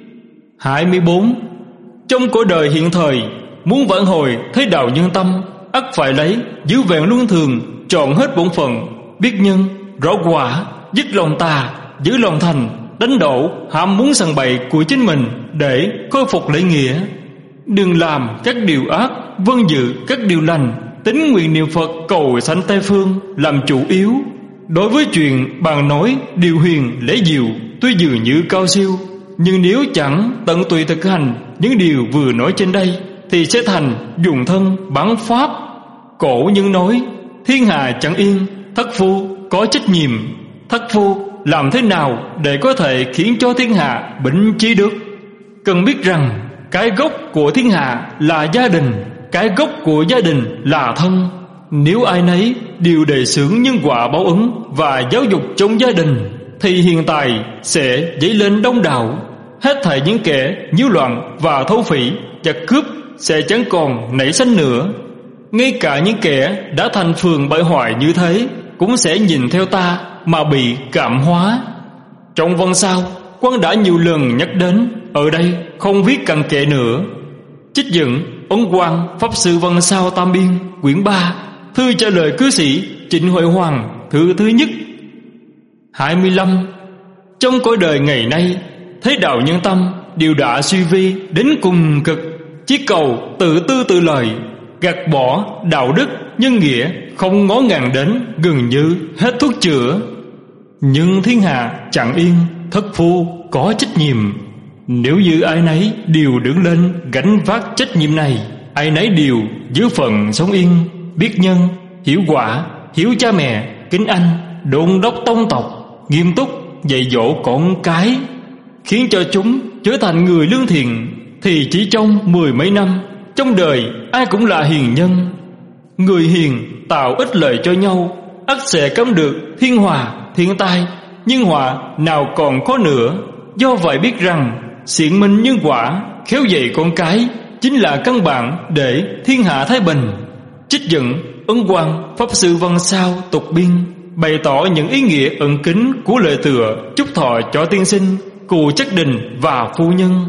Hai mươi bốn. Trong cõi đời hiện thời, muốn vãn hồi thế đạo nhân tâm, ắt phải lấy giữ vẹn luân thường, trọn hết bổn phận, biết nhân, rõ quả, dứt lòng tà, giữ lòng thành, đánh đổ ham muốn sằng bậy của chính mình để khôi phục lễ nghĩa. Đừng làm các điều ác, vâng giữ các điều lành, tín nguyện niệm Phật cầu sanh Tây phương làm chủ yếu. Đối với chuyện bàn nói điều huyền lễ diệu tuy dường như cao siêu, nhưng nếu chẳng tận tụy thực hành những điều vừa nói trên đây thì sẽ thành dùng thân bắn pháp. Cổ nhân nói thiên hạ chẳng yên, thất phu có trách nhiệm. Thất phu làm thế nào để có thể khiến cho thiên hạ bình chí được? Cần biết rằng cái gốc của thiên hạ là gia đình, cái gốc của gia đình là thân. Nếu ai nấy đều đề xướng nhân quả báo ứng và giáo dục trong gia đình thì hiện tại sẽ dấy lên đông đảo. Hết thảy những kẻ nhiễu loạn và thô phỉ, giặc cướp sẽ chẳng còn nảy sinh nữa. Ngay cả những kẻ đã thành phường bại hoại như thế cũng sẽ nhìn theo ta mà bị cảm hóa. Trong văn sao, Quan đã nhiều lần nhắc đến, ở đây không viết cặn kẽ nữa. Trích dẫn Ấn Quang Pháp Sư Văn Sao Tam Biên, quyển ba, thư trả lời cư sĩ Trịnh Huệ Hoàng, thư thứ nhất. Hai mươi lăm. Trong cõi đời ngày nay, thế đạo nhân tâm đều đã suy vi đến cùng cực, chỉ cầu tự tư tự lợi, gạt bỏ đạo đức nhân nghĩa, không ngó ngàng đến gần như hết thuốc chữa. Nhưng thiên hạ chẳng yên, thất phu có trách nhiệm. Nếu như ai nấy đều đứng lên gánh vác trách nhiệm này, ai nấy đều giữ phận sống yên, biết nhân, hiểu quả, hiểu cha mẹ, kính anh, đôn đốc tông tộc, nghiêm túc dạy dỗ con cái, khiến cho chúng trở thành người lương thiện, thì chỉ trong mười mấy năm, trong đời ai cũng là hiền nhân. Người hiền tạo ích lợi cho nhau, ắt sẽ cấm được thiên hòa thiên tai, nhưng họa nào còn có nữa. Do vậy biết rằng xiển minh nhân quả, khéo dạy con cái chính là căn bản để thiên hạ thái bình. Trích dẫn Ấn Quang Pháp Sư Văn Sao Tục Biên, bày tỏ những ý nghĩa ẩn kín của lời tựa chúc thọ cho tiên sinh, cụ chất đình và phu nhân.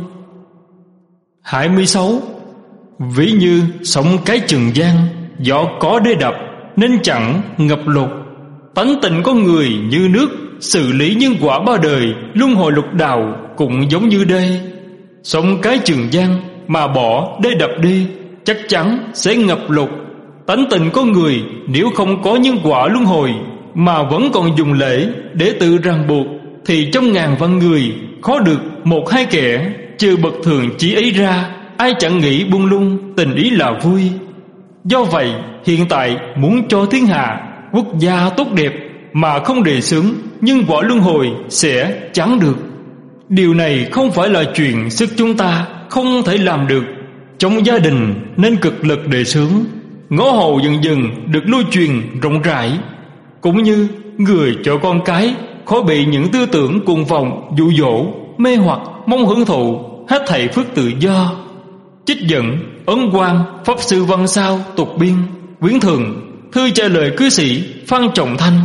Hai mươi sáu. Ví như sóng cái Trường Giang, gió có đê đập nên chẳng ngập lụt. Tánh tình con người như nước, xử lý nhân quả ba đời luân hồi lục đạo cũng giống như đê. Sông cái Trường Giang mà bỏ đê đập đi, chắc chắn sẽ ngập lụt. Tánh tình con người nếu không có nhân quả luân hồi mà vẫn còn dùng lễ để tự ràng buộc, thì trong ngàn vạn người khó được một hai kẻ, trừ bậc thường chí ấy ra, ai chẳng nghĩ buông lung tình ý là vui. Do vậy hiện tại muốn cho thiên hạ quốc gia tốt đẹp mà không đề xướng nhân quả luân hồi sẽ chẳng được. Điều này không phải là chuyện sức chúng ta không thể làm được. Trong gia đình nên cực lực đề xướng, ngõ hầu dần dần được lưu truyền rộng rãi. Cũng như người cho con cái khỏi bị những tư tưởng cuồng vọng, dụ dỗ, mê hoặc, mong hưởng thụ hết thảy phước tự do. Trích dẫn Ấn Quang Pháp Sư Văn Sao tục biên, quyển thường, thư trả lời cư sĩ Phan Trọng Thanh.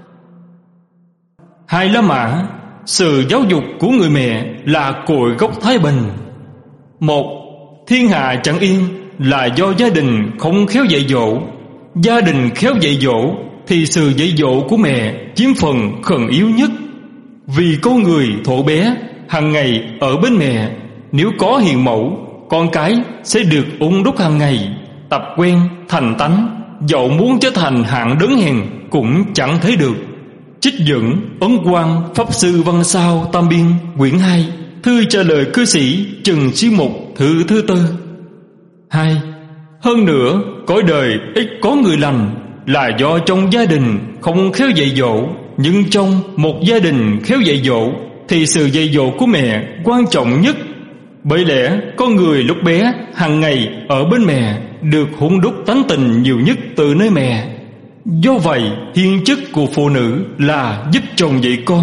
Hai La Mã, sự giáo dục của người mẹ là cội gốc thái bình. Một, thiên hạ chẳng yên là do gia đình không khéo dạy dỗ. Gia đình khéo dạy dỗ thì sự dạy dỗ của mẹ chiếm phần khẩn yếu nhất. Vì con người thổ bé hàng ngày ở bên mẹ, nếu có hiền mẫu, con cái sẽ được ung đúc hàng ngày, tập quen thành tánh, dẫu muốn trở thành hạng đấng hèn cũng chẳng thấy được. Trích dẫn Ấn Quang Pháp Sư Văn Sao Tam Biên, quyển hai, thư trả lời cư sĩ Trần Xuyên Mục, thư thứ tư. Hai, hơn nữa cõi đời ít có người lành là do trong gia đình không khéo dạy dỗ. Nhưng trong một gia đình khéo dạy dỗ thì sự dạy dỗ của mẹ quan trọng nhất. Bởi lẽ con người lúc bé hàng ngày ở bên mẹ được hun đúc tánh tình nhiều nhất từ nơi mẹ. Do vậy hiền chức của phụ nữ là giúp chồng dạy con.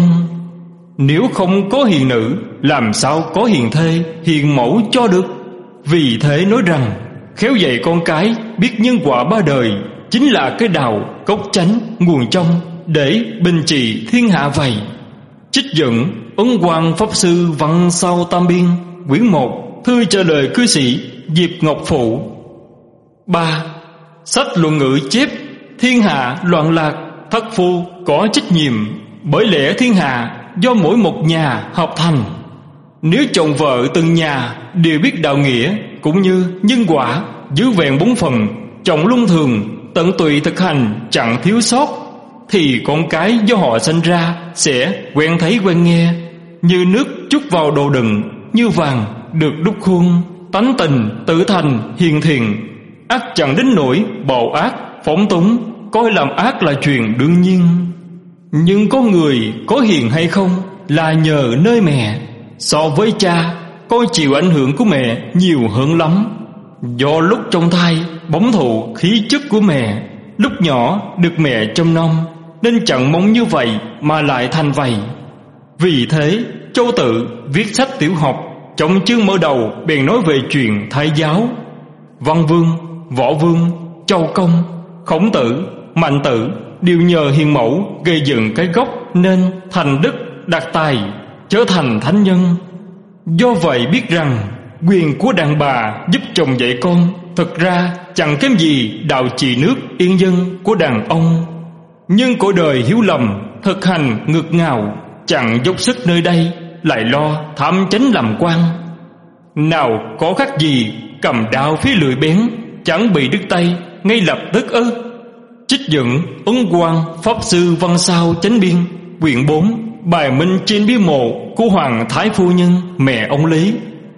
Nếu không có hiền nữ, làm sao có hiền thê, hiền mẫu cho được. Vì thế nói rằng khéo dạy con cái biết nhân quả ba đời chính là cái đạo cốc chánh nguồn trong để bình trị thiên hạ vậy. Trích dẫn Ấn Quang Pháp Sư Văn Sao Tam Biên, quyển một, thư trả lời cư sĩ Diệp Ngọc Phụ. Ba, sách luận ngữ chép thiên hạ loạn lạc, thất phu có trách nhiệm. Bởi lẽ thiên hạ do mỗi một nhà hợp thành. Nếu chồng vợ từng nhà đều biết đạo nghĩa cũng như nhân quả, giữ vẹn bốn phần, chồng luân thường, tận tụy thực hành chẳng thiếu sót, thì con cái do họ sinh ra sẽ quen thấy quen nghe, như nước trút vào đồ đựng, như vàng được đúc khuôn, tánh tình tự thành hiền thiện, ắt chẳng đến nỗi bạo ác phóng túng, coi làm ác là chuyện đương nhiên. Nhưng có người có hiền hay không là nhờ nơi mẹ. So với cha, con chịu ảnh hưởng của mẹ nhiều hơn lắm. Do lúc trong thai bóng thụ khí chất của mẹ, lúc nhỏ được mẹ trông nom, nên chẳng mong như vậy mà lại thành vậy. Vì thế Châu Tự viết sách tiểu học, trong chương mở đầu bèn nói về chuyện thái giáo. Văn Vương, Võ Vương, Châu Công, Khổng Tử, Mạnh Tử đều nhờ hiền mẫu gây dựng cái gốc nên thành đức đạt tài, trở thành thánh nhân. Do vậy biết rằng quyền của đàn bà giúp chồng dạy con thực ra chẳng kém gì đạo trị nước yên dân của đàn ông. Nhưng cõi đời hiếu lầm, thực hành ngược ngào, chẳng dốc sức nơi đây, lại lo tham chánh làm quan. Nào có khác gì cầm đao phía lưỡi bén, chẳng bị đứt tay ngay lập tức ư? Trích dẫn Ấn Quang Pháp Sư Văn Sao Chánh Biên, quyển bốn, bài minh trên bia mộ của Hoàng Thái Phu Nhân mẹ ông Lý.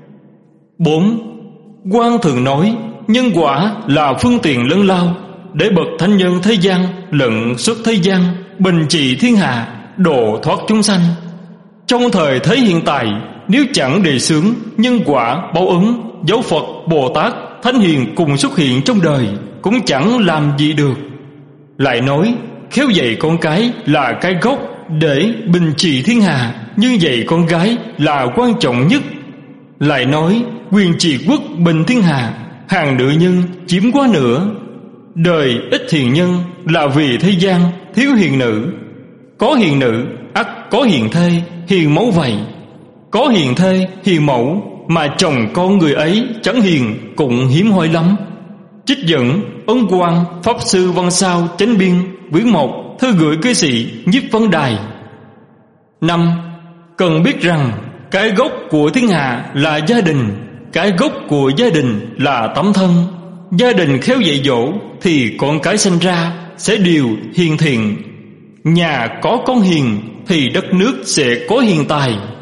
Bốn, Quan thường nói nhân quả là phương tiện lớn lao để bậc thánh nhân thế gian lẫn xuất thế gian, bình trị thiên hạ, độ thoát chúng sanh. Trong thời thế hiện tại, nếu chẳng đề xướng nhân quả báo ứng, dấu Phật, Bồ Tát, Thánh Hiền cùng xuất hiện trong đời cũng chẳng làm gì được. Lại nói khéo dạy con cái là cái gốc để bình trị thiên hạ, nhưng dạy con gái là quan trọng nhất. Lại nói quyền trị quốc bình thiên hạ, hàng nữ nhân chiếm quá nửa. Đời ít hiền nhân là vì thế gian thiếu hiền nữ. Có hiền nữ ắt có hiền thê, hiền mẫu vậy. Có hiền thê, hiền mẫu mà chồng con người ấy chẳng hiền cũng hiếm hoi lắm. Trích dẫn Ấn Quang Pháp Sư Văn Sao Chánh Biên, quyển một, thư gửi cư sĩ Nhiếp Văn Đài. Năm, cần biết rằng cái gốc của thiên hạ là gia đình. Cái gốc của gia đình là tấm thân. Gia đình khéo dạy dỗ thì con cái sinh ra sẽ đều hiền thiện. Nhà có con hiền thì đất nước sẽ có hiền tài.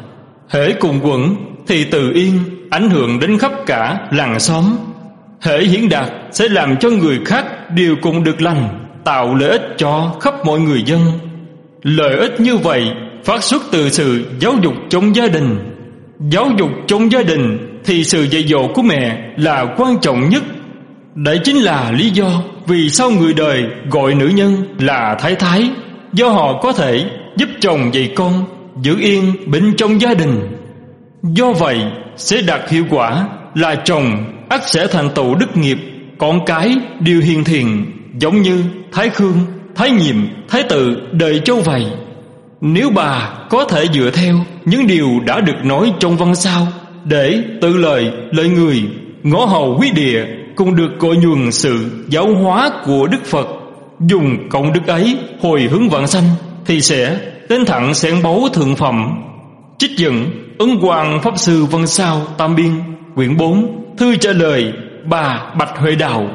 Hễ cùng quẩn thì tự yên, ảnh hưởng đến khắp cả làng xóm. Hễ hiển đạt sẽ làm cho người khác đều cùng được lành, tạo lợi ích cho khắp mọi người dân. Lợi ích như vậy phát xuất từ sự giáo dục trong gia đình. Giáo dục trong gia đình thì sự dạy dỗ của mẹ là quan trọng nhất. Đấy chính là lý do vì sao người đời gọi nữ nhân là thái thái, do họ có thể giúp chồng dạy con giữ yên bên trong gia đình. Do vậy sẽ đạt hiệu quả là chồng ắt sẽ thành tựu đức nghiệp, con cái đều hiền thiện, giống như Thái Khương, Thái Nhiệm, Thái Tự đời Châu vậy. Nếu bà có thể dựa theo những điều đã được nói trong văn sao để tự lời lời người, ngõ hầu quý địa cũng được cội nhuần sự giáo hóa của Đức Phật, dùng công đức ấy hồi hướng vãng sanh, thì sẽ đến thẳng xẻng báu thượng phẩm. Trích dẫn Ấn Quang Pháp Sư Văn Sao Tam Biên, quyển bốn, thư trả lời bà Bạch Huệ Đạo.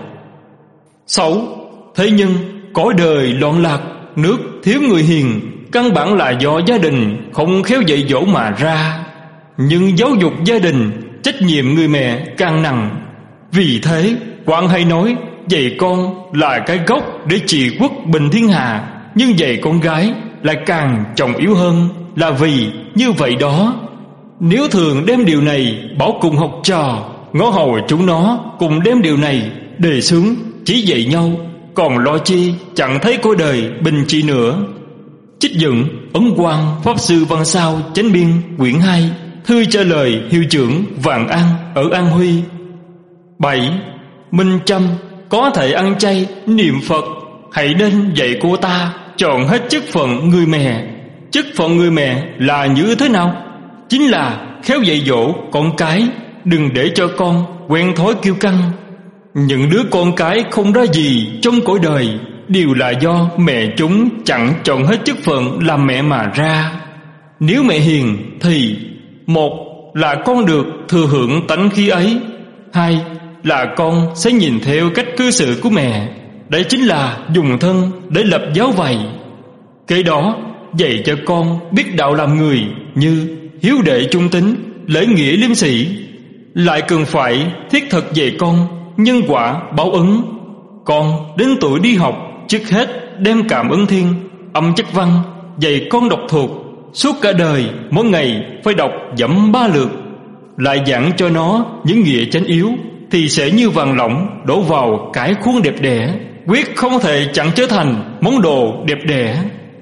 Sáu. Thế nhân cõi đời loạn lạc, nước thiếu người hiền, căn bản là do gia đình không khéo dạy dỗ mà ra. Nhưng giáo dục gia đình, trách nhiệm người mẹ càng nặng. Vì thế Quảng hay nói dạy con là cái gốc để trị quốc bình thiên hạ, nhưng dạy con gái lại càng trọng yếu hơn, là vì như vậy đó. Nếu thường đem điều này bảo cùng học trò, ngõ hầu chúng nó cùng đem điều này đề xướng chỉ dạy nhau, còn lo chi chẳng thấy cõi đời bình trị nữa. Trích dẫn Ấn Quang Pháp Sư Văn Sao Chánh Biên, quyển hai, thư trả lời hiệu trưởng Vạn An ở An Huy. Bảy. Minh Trâm có thể ăn chay niệm Phật, hãy nên dạy cô ta chọn hết chức phận người mẹ. Chức phận người mẹ là như thế nào? Chính là khéo dạy dỗ con cái, đừng để cho con quen thói kiêu căng. Những đứa con cái không ra gì trong cõi đời đều là do mẹ chúng chẳng chọn hết chức phận làm mẹ mà ra. Nếu mẹ hiền thì một là con được thừa hưởng tánh khí ấy, hai là con sẽ nhìn theo cách cư xử của mẹ. Đấy chính là dùng thân để lập giáo vậy. Kế đó dạy cho con biết đạo làm người như hiếu đệ trung tín, lễ nghĩa liêm sĩ. Lại cần phải thiết thực dạy con nhân quả báo ứng. Con đến tuổi đi học, trước hết đem cảm ứng thiên, âm chất văn dạy con đọc thuộc. Suốt cả đời mỗi ngày phải đọc dẫm ba lượt. Lại giảng cho nó những nghĩa chánh yếu, thì sẽ như vàng lỏng đổ vào cái khuôn đẹp đẽ, quyết không thể chẳng trở thành món đồ đẹp đẽ.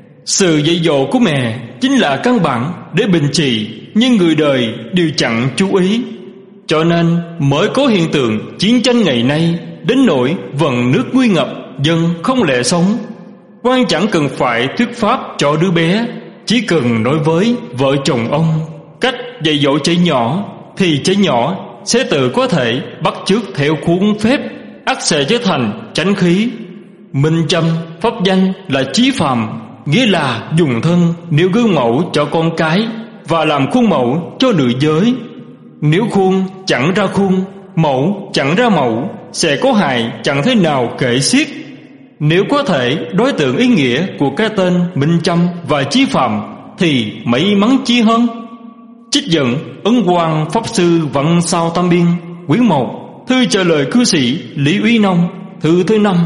Sự dạy dỗ của mẹ chính là căn bản để bình trị, nhưng người đời đều chẳng chú ý, cho nên mới có hiện tượng chiến tranh ngày nay, đến nỗi vần nước nguy ngập, dân không lẽ sống. Quan chẳng cần phải thuyết pháp cho đứa bé, chỉ cần nói với vợ chồng ông cách dạy dỗ trẻ nhỏ, thì trẻ nhỏ sẽ tự có thể bắt chước theo khuôn phép, ắt sẽ trở thành chánh khí. Minh Trâm pháp danh là chí phạm, nghĩa là dùng thân nếu gương mẫu cho con cái và làm khuôn mẫu cho nữ giới. Nếu khuôn chẳng ra khuôn, mẫu chẳng ra mẫu, sẽ có hại chẳng thế nào kể xiết. Nếu có thể đối tượng ý nghĩa của cái tên Minh Trâm và chí phạm thì may mắn chi hơn. Trích dẫn Ấn Quang Pháp Sư Văn Sao Tam Biên, quyển một, thư trả lời cư sĩ Lý Úy Nông, thư thứ năm.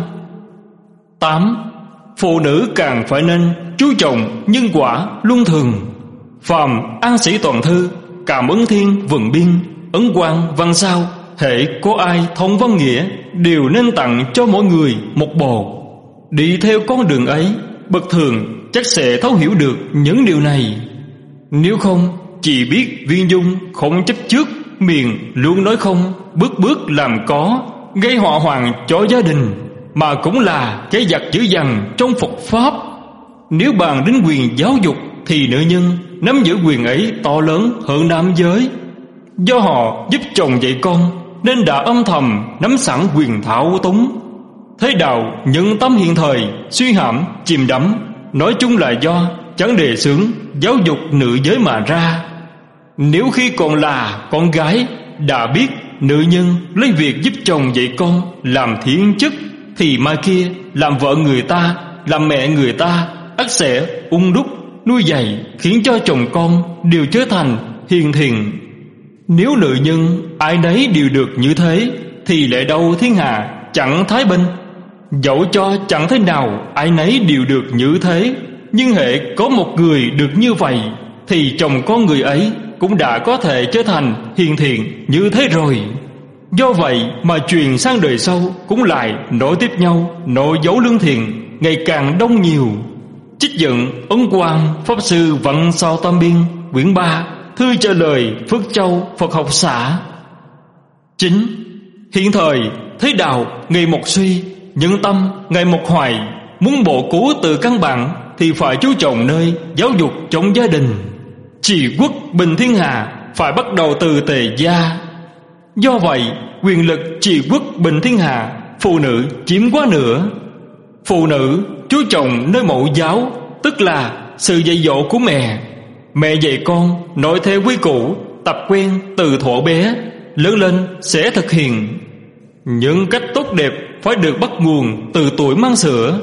Tám. Phụ nữ càng phải nên chú trọng nhân quả luân thường. Phàm An Sĩ Toàn Thư, Cảm Ứng Thiên Vườn Biên, Ấn Quang Văn Sao, hễ có ai thông văn nghĩa đều nên tặng cho mỗi người một bộ. Đi theo con đường ấy, bậc thường chắc sẽ thấu hiểu được những điều này. Nếu không, chỉ biết viên dung không chấp trước, miệng luôn nói không, bước bước làm có, gây họa hoàng cho gia đình, mà cũng là cái giặc dữ dằn trong Phật Pháp. Nếu bàn đến quyền giáo dục thì nữ nhân nắm giữ quyền ấy to lớn hơn nam giới. Do họ giúp chồng dạy con nên đã âm thầm nắm sẵn quyền thao túng. Thế đạo nhân tâm hiện thời suy hãm chìm đắm, nói chung là do chẳng đề xướng giáo dục nữ giới mà ra. Nếu khi còn là con gái đã biết nữ nhân lấy việc giúp chồng dạy con làm thiện chức, thì mai kia làm vợ người ta, làm mẹ người ta ắt sẽ ung đúc nuôi dạy, khiến cho chồng con đều trở thành hiền thiện. Nếu nữ nhân ai nấy đều được như thế, thì lẽ đâu thiên hạ chẳng thái bình. Dẫu cho chẳng thế nào ai nấy đều được như thế, nhưng hệ có một người được như vậy, thì chồng con người ấy cũng đã có thể trở thành hiền thiện như thế rồi. Do vậy mà truyền sang đời sau cũng lại nối tiếp nhau nội dấu lương thiện ngày càng đông nhiều. Trích dẫn Ấn Quang Pháp Sư Văn Sao Tam Biên quyển ba, thư trả lời Phước Châu Phật học xã. Chính hiện thời thế đạo ngày một suy, nhân tâm ngày một hoài. Muốn bổ cứu từ căn bản thì phải chú trọng nơi giáo dục trong gia đình. Trị quốc bình thiên hạ phải bắt đầu từ tề gia. Do vậy quyền lực trị quốc bình thiên hạ, phụ nữ chiếm quá nửa. Phụ nữ chú trọng nơi mẫu giáo, tức là sự dạy dỗ của mẹ. Mẹ dạy con nói theo quy củ, tập quen từ thuở bé, lớn lên sẽ thực hiện. Những cách tốt đẹp phải được bắt nguồn từ tuổi mang sữa.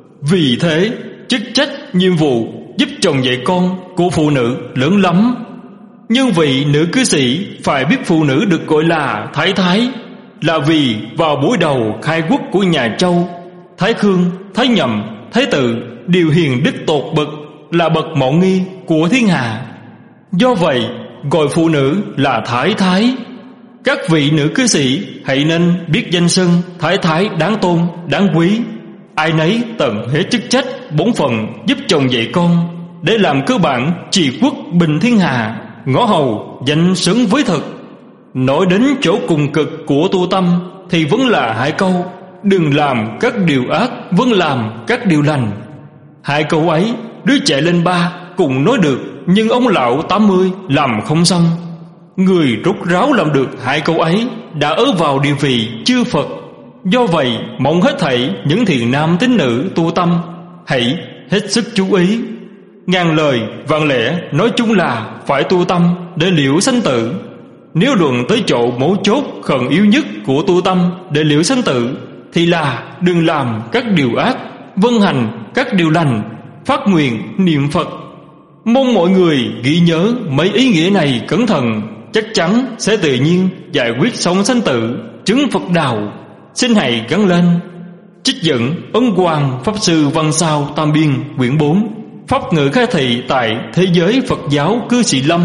Vì thế chức trách nhiệm vụ giúp chồng dạy con của phụ nữ lớn lắm. Nhưng vị nữ cư sĩ phải biết phụ nữ được gọi là thái thái là vì vào buổi đầu khai quốc của nhà Châu, Thái Khương, Thái Nhậm, Thái Tự đều hiền đức tột bậc, là bậc mẫu nghi của thiên hạ. Do vậy gọi phụ nữ là thái thái. Các vị nữ cư sĩ hãy nên biết danh xưng thái thái đáng tôn, đáng quý. Ai nấy tận hết chức trách bổn phận giúp chồng dạy con, để làm cơ bản trị quốc bình thiên hạ, ngõ hầu danh xứng với thực. Nói đến chỗ cùng cực của tu tâm thì vẫn là hai câu: đừng làm các điều ác, vẫn làm các điều lành. Hai câu ấy đứa trẻ lên ba cũng nói được, nhưng ông lão tám mươi làm không xong. Người rốt ráo làm được hai câu ấy đã ở vào địa vị chư Phật. Do vậy mong hết thảy những thiện nam tín nữ tu tâm hãy hết sức chú ý. Ngàn lời vạn lẽ nói chung là phải tu tâm để liễu sanh tử. Nếu luận tới chỗ mấu chốt khẩn yếu nhất của tu tâm để liễu sanh tử, thì là đừng làm các điều ác, vân hành các điều lành, phát nguyện niệm Phật. Mong mọi người ghi nhớ mấy ý nghĩa này cẩn thận, chắc chắn sẽ tự nhiên giải quyết sống sanh tử, chứng Phật đạo. Xin hãy gắn lên. Trích dẫn Ấn Quang Pháp Sư Văn Sao Tam Biên quyển bốn, Pháp ngữ khai thị tại thế giới Phật giáo Cư Sĩ Lâm.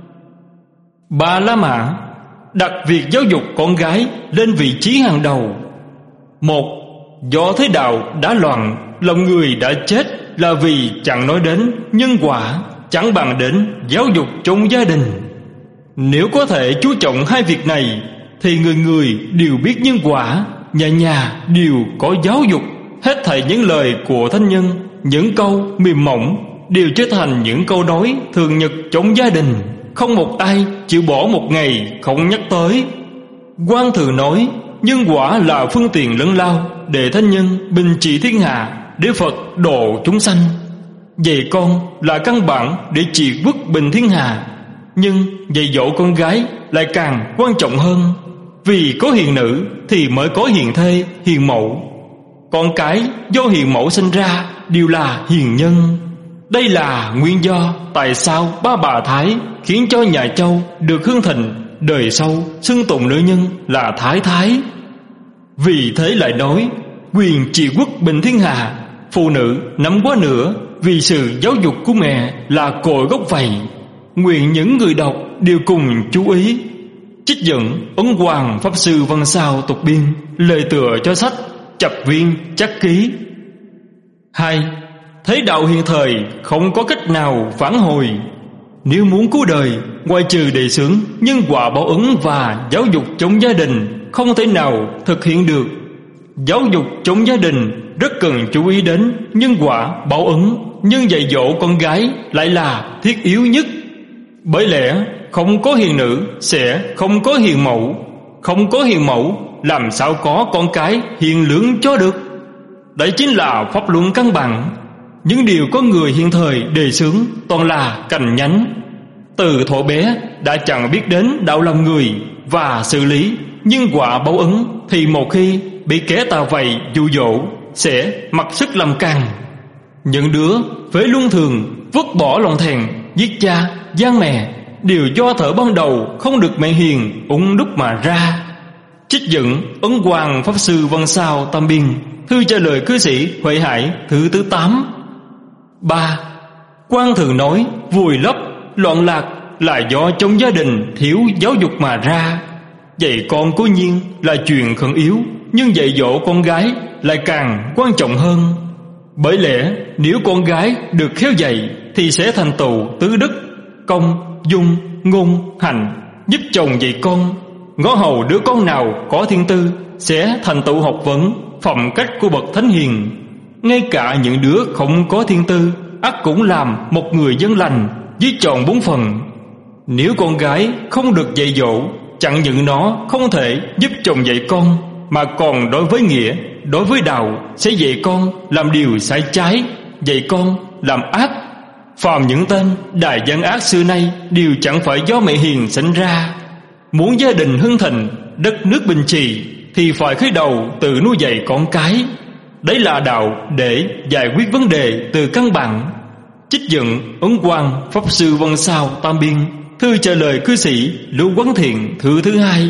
Ba La Mã đặt việc giáo dục con gái lên vị trí hàng đầu. Một, do thế đạo đã loạn, lòng người đã chết là vì chẳng nói đến nhân quả, chẳng bàn đến giáo dục trong gia đình. Nếu có thể chú trọng hai việc này thì người người đều biết nhân quả, nhà nhà đều có giáo dục. Hết thảy những lời của thánh nhân, những câu mềm mỏng đều trở thành những câu nói thường nhật trong gia đình. Không một ai chịu bỏ một ngày không nhắc tới. Quan thường nói nhân quả là phương tiện lớn lao để thánh nhân bình trị thiên hạ, để Phật độ chúng sanh. Dạy con là căn bản để trị quốc bình thiên hạ, nhưng dạy dỗ con gái lại càng quan trọng hơn. Vì có hiền nữ thì mới có hiền thê, hiền mẫu. Con cái do hiền mẫu sinh ra đều là hiền nhân. Đây là nguyên do tại sao ba bà Thái khiến cho nhà Châu được hưng thịnh, đời sau xưng tụng nữ nhân là thái thái. Vì thế lại nói quyền trị quốc bình thiên hạ, phụ nữ nắm quá nửa, vì sự giáo dục của mẹ là cội gốc vậy. Nguyện những người đọc đều cùng chú ý. Trích dẫn Ấn Quang Pháp Sư Văn Sao tục biên, lời tựa cho sách Chập Viên Chắc Ký. Hai, thế đạo hiện thời không có cách nào phản hồi. Nếu muốn cứu đời, ngoài trừ đề xướng nhân quả báo ứng và giáo dục trong gia đình, không thể nào thực hiện được. Giáo dục trong gia đình rất cần chú ý đến nhân quả báo ứng, nhưng dạy dỗ con gái lại là thiết yếu nhất. Bởi lẽ không có hiền nữ sẽ không có hiền mẫu, không có hiền mẫu làm sao có con cái hiền lương cho được. Đấy chính là pháp luận căn bản. Những điều có người hiện thời đề xướng toàn là cành nhánh. Từ thuở bé đã chẳng biết đến đạo làm người và xử lý nhân quả báo ứng, thì một khi bị kẻ tà vầy dụ dỗ sẽ mặc sức làm càng. Những đứa phế luân thường vứt bỏ lòng thèm, giết cha, giang mẹ, đều do thở ban đầu không được mẹ hiền ung đúc mà ra. Trích dẫn Ấn Quang Pháp Sư Văn Sao Tam Biên, thư trả lời cư sĩ Huệ Hải thứ thứ tám. Ba. Quan thường nói vùi lấp, loạn lạc là do trong gia đình thiếu giáo dục mà ra. Dạy con cố nhiên là chuyện khẩn yếu, nhưng dạy dỗ con gái lại càng quan trọng hơn. Bởi lẽ nếu con gái được khéo dạy thì sẽ thành tựu tứ đức, công, dung, ngôn, hành. Giúp chồng dạy con, ngó hầu đứa con nào có thiên tư sẽ thành tựu học vấn, phẩm cách của bậc thánh hiền. Ngay cả những đứa không có thiên tư ắt cũng làm một người dân lành với tròn bốn phần. Nếu con gái không được dạy dỗ, chẳng những nó không thể giúp chồng dạy con, mà còn đối với nghĩa, đối với đạo sẽ dạy con làm điều sai trái, dạy con làm ác. Phàm những tên đại gian ác xưa nay đều chẳng phải do mẹ hiền sinh ra. Muốn gia đình hưng thịnh, đất nước bình trì thì phải khởi đầu từ nuôi dạy con cái. Đấy là đạo để giải quyết vấn đề từ căn bản. Trích dẫn Ấn Quang Pháp Sư Văn Sao Tam Biên, thư trả lời cư sĩ Lưu Quán Thiện thư thứ hai.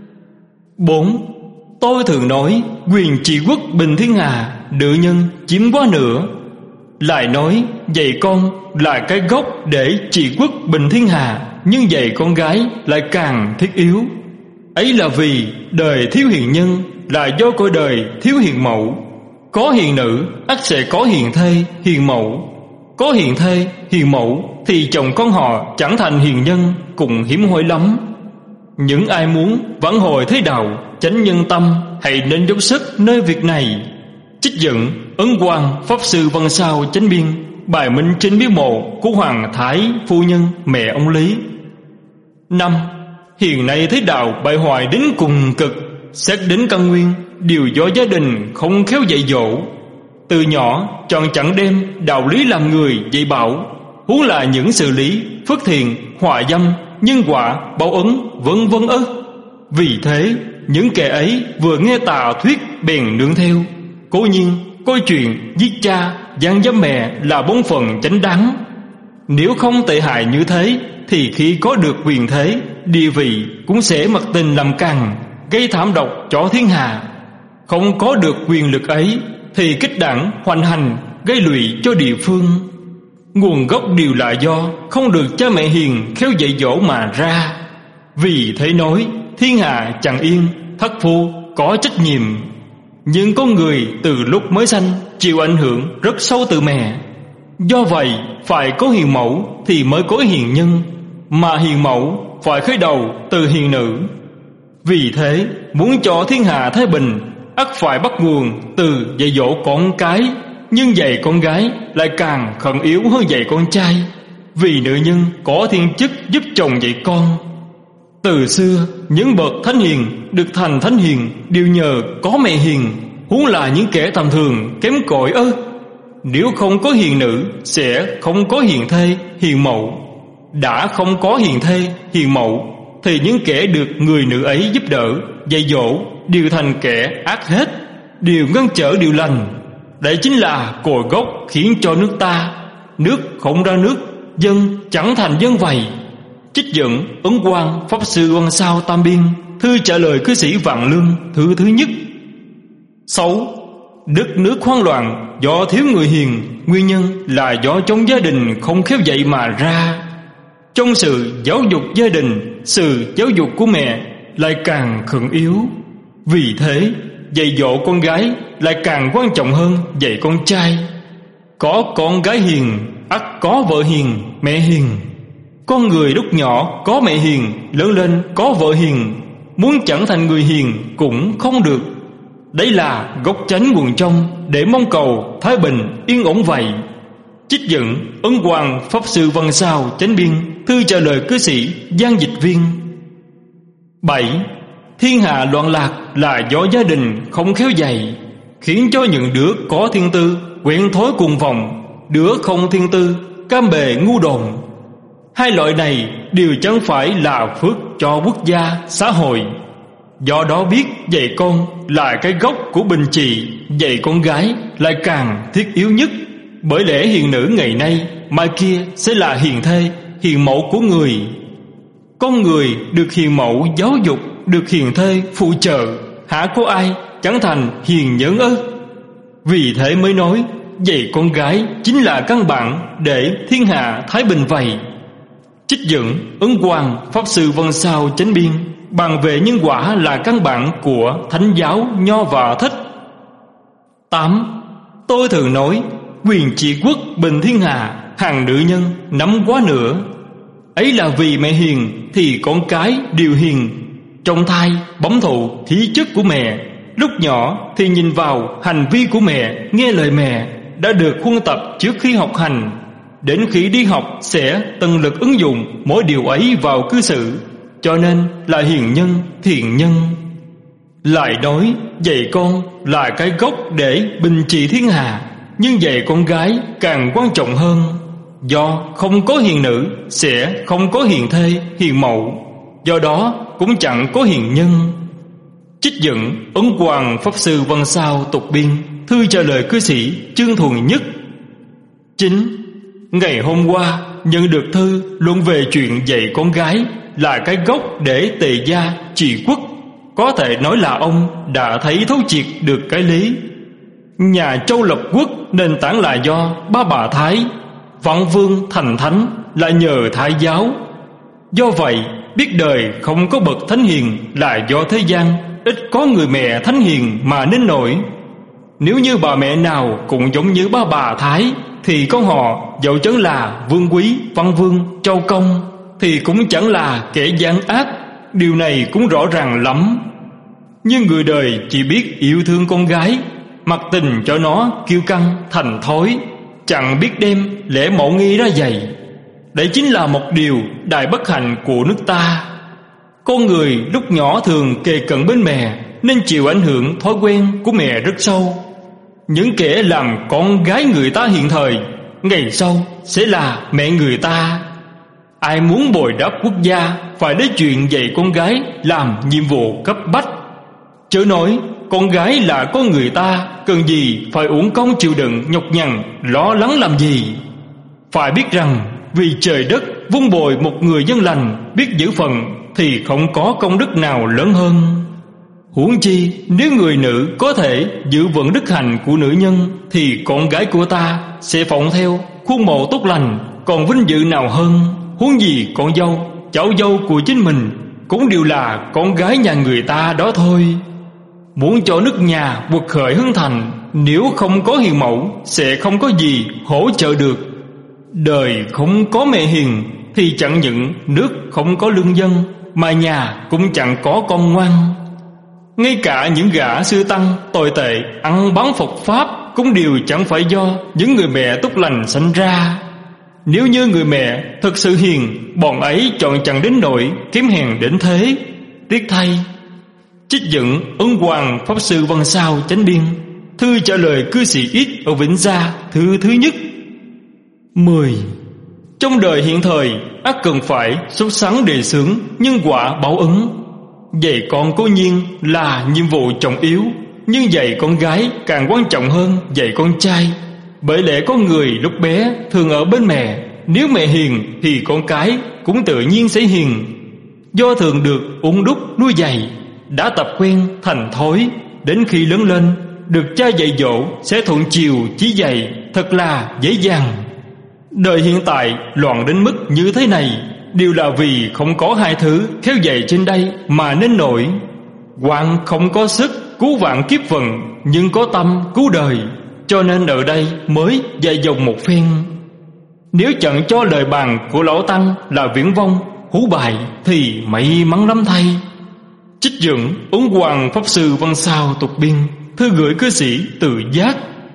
Bốn. Tôi thường nói quyền trị quốc bình thiên hạ, nữ nhân chiếm quá nửa. Lại nói dạy con là cái gốc để trị quốc bình thiên hạ, nhưng dạy con gái lại càng thiết yếu. Ấy là vì đời thiếu hiền nhân là do cõi đời thiếu hiền mẫu. Có hiền nữ ắt sẽ có hiền thê, hiền mẫu. Có hiền thê, hiền mẫu thì chồng con họ chẳng thành hiền nhân cũng hiếm hoi lắm. Những ai muốn vãn hồi thế đạo, chánh nhân tâm, hãy nên dốc sức nơi việc này. Trích dẫn Ấn Quang Pháp Sư Văn Sao Chánh Biên, bài minh trên bia mộ của Hoàng Thái phu nhân mẹ ông Lý. Năm. Hiện nay thế đạo bại hoại đến cùng cực, xét đến căn nguyên đều do gia đình không khéo dạy dỗ. Từ nhỏ chọn chẳng đem đạo lý làm người dạy bảo, huống là những sự lý phước thiện, hòa dâm, nhân quả, báo ứng, vân vân ư. Vì thế những kẻ ấy vừa nghe tà thuyết bèn nương theo. Cố nhiên coi chuyện giết cha, gian dâm mẹ là bổn phận chánh đáng. Nếu không tệ hại như thế thì khi có được quyền thế, địa vị cũng sẽ mặc tình làm càn, gây thảm độc cho thiên hạ. Không có được quyền lực ấy thì kích đảng hoành hành, gây lụy cho địa phương. Nguồn gốc đều là do không được cha mẹ hiền khéo dạy dỗ mà ra. Vì thế nói thiên hạ chẳng yên, thất phu có trách nhiệm. Nhưng có người từ lúc mới sanh chịu ảnh hưởng rất sâu từ mẹ. Do vậy phải có hiền mẫu thì mới có hiền nhân, mà hiền mẫu phải khởi đầu từ hiền nữ. Vì thế muốn cho thiên hạ thái bình, ắt phải bắt nguồn từ dạy dỗ con cái. Nhưng dạy con gái lại càng khẩn yếu hơn dạy con trai, vì nữ nhân có thiên chức giúp chồng dạy con. Từ xưa những bậc thánh hiền được thành thánh hiền đều nhờ có mẹ hiền, huống là những kẻ tầm thường kém cỏi ư. Nếu không có hiền nữ sẽ không có hiền thê, hiền mẫu. Đã không có hiền thê, hiền mẫu thì những kẻ được người nữ ấy giúp đỡ, dạy dỗ đều thành kẻ ác hết, đều ngăn trở điều lành. Đây chính là cội gốc khiến cho nước ta nước không ra nước, dân chẳng thành dân vậy. Trích dẫn Ấn Quang Pháp Sư Văn Sao Tam Biên, thư trả lời cư sĩ Vạn Lương thư thứ nhất. Sáu. Đất nước hoang loạn do thiếu người hiền, nguyên nhân là do trong gia đình không khéo dạy mà ra. Trong sự giáo dục gia đình, sự giáo dục của mẹ lại càng khẩn yếu. Vì thế dạy dỗ con gái lại càng quan trọng hơn dạy con trai. Có con gái hiền ắt có vợ hiền, mẹ hiền. Con người lúc nhỏ có mẹ hiền, lớn lên có vợ hiền, muốn chẳng thành người hiền cũng không được. Đấy là gốc chánh nguồn trong để mong cầu thái bình yên ổn vậy. Trích dẫn Ấn Quang Pháp Sư Văn Sao Chánh Biên, thư trả lời cư sĩ Giang Dịch Viên. Bảy. Thiên hạ loạn lạc là do gia đình không khéo dạy, khiến cho những đứa có thiên tư quen thói cuồng vọng, đứa không thiên tư cam bề ngu đồn. Hai loại này đều chẳng phải là phước cho quốc gia, xã hội. Do đó biết dạy con là cái gốc của bình trị, dạy con gái lại càng thiết yếu nhất. Bởi lẽ hiền nữ ngày nay mai kia sẽ là hiền thê, hiền mẫu của người. Con người được hiền mẫu giáo dục, được hiền thê phụ trợ, hả có ai chẳng thành hiền nhẫn ư? Vì thế mới nói dạy con gái chính là căn bản để thiên hạ thái bình vậy. Trích dẫn Ấn Quang Pháp Sư Văn Sao Chánh Biên bàn về nhân quả là căn bản của Thánh giáo Nho và Thích. Tám. Tôi thường nói quyền trị quốc bình thiên hạ, hàng nữ nhân nắm quá nữa. Ấy là vì mẹ hiền thì con cái đều hiền. Trong thai bẩm thụ khí chất của mẹ, lúc nhỏ thì nhìn vào hành vi của mẹ, nghe lời mẹ, đã được huân tập trước khi học hành. Đến khi đi học sẽ tận lực ứng dụng mỗi điều ấy vào cư xử, cho nên là hiền nhân, thiện nhân. Lại nói dạy con là cái gốc để bình trị thiên hạ, nhưng dạy con gái càng quan trọng hơn. Do không có hiền nữ sẽ không có hiền thê, hiền mẫu, do đó cũng chẳng có hiền nhân. Trích dẫn Ấn Quang Pháp Sư Văn Sao tục biên thư trả lời cư sĩ Trương Thuần Nhất. Chính. Ngày hôm qua nhận được thư luận về chuyện dạy con gái là cái gốc để tề gia trị quốc. Có thể nói là ông đã thấy thấu triệt được cái lý. Nhà Châu lập quốc nền tảng là do ba bà Thái, Văn Vương thành thánh là nhờ Thái giáo. Do vậy biết đời không có bậc thánh hiền là do thế gian ít có người mẹ thánh hiền mà nên nổi. Nếu như bà mẹ nào cũng giống như ba bà Thái thì con họ dẫu chấn là Vương Quý, Văn Vương, Châu Công thì cũng chẳng là kẻ gian ác. Điều này cũng rõ ràng lắm. Nhưng người đời chỉ biết yêu thương con gái, mặc tình cho nó kiêu căng thành thói, chẳng biết đem lễ mẫu nghi ra dạy. Đấy chính là một điều đại bất hạnh của nước ta. Con người lúc nhỏ thường kề cận bên mẹ nên chịu ảnh hưởng thói quen của mẹ rất sâu. Những kẻ làm con gái người ta hiện thời, ngày sau sẽ là mẹ người ta. Ai muốn bồi đắp quốc gia phải lấy chuyện dạy con gái làm nhiệm vụ cấp bách. Chớ nói con gái là con người ta, cần gì phải uổng công chịu đựng nhọc nhằn lo lắng làm gì. Phải biết rằng vì trời đất vun bồi một người dân lành biết giữ phận thì không có công đức nào lớn hơn. Huống chi nếu người nữ có thể giữ vững đức hạnh của nữ nhân thì con gái của ta sẽ phụng theo khuôn mẫu tốt lành, còn vinh dự nào hơn. Huống gì con dâu, cháu dâu của chính mình cũng đều là con gái nhà người ta đó thôi. Muốn cho nước nhà quật khởi hưng thành, nếu không có hiền mẫu sẽ không có gì hỗ trợ được. Đời không có mẹ hiền thì chẳng những nước không có lương dân, mà nhà cũng chẳng có con ngoan. Ngay cả những gã sư tăng tồi tệ ăn bám Phật Pháp cũng đều chẳng phải do những người mẹ tốt lành sanh ra. Nếu như người mẹ thật sự hiền, bọn ấy chọn chẳng đến nỗi kém hèn đến thế. Tiếc thay. Trích dẫn Ấn Quang Pháp Sư Văn Sao Chánh Biên thư trả lời cư sĩ Ít ở Vĩnh Gia thư thứ nhất. Mười. Trong đời hiện thời ắt cần phải xuất sẵn đề xướng nhân quả báo ứng. Dạy con cố nhiên là nhiệm vụ trọng yếu, nhưng dạy con gái càng quan trọng hơn dạy con trai. Bởi lẽ con người lúc bé thường ở bên mẹ, nếu mẹ hiền thì con cái cũng tự nhiên sẽ hiền. Do thường được uốn đúc nuôi dạy, đã tập quen thành thói, đến khi lớn lên được cha dạy dỗ sẽ thuận chiều chỉ dạy, thật là dễ dàng. Đời hiện tại loạn đến mức như thế này đều là vì không có hai thứ khéo dạy trên đây mà nên nổi. Quan không có sức cứu vạn kiếp vận, nhưng có tâm cứu đời, cho nên ở đây mới dạy dòng một phen. Nếu chẳng cho lời bàn của lão tăng là viễn vông hú bại thì may mắn lắm thay. Trích dẫn Ấn Quang Pháp Sư Văn Sao tục biên thư gửi cư sĩ Tự Giác.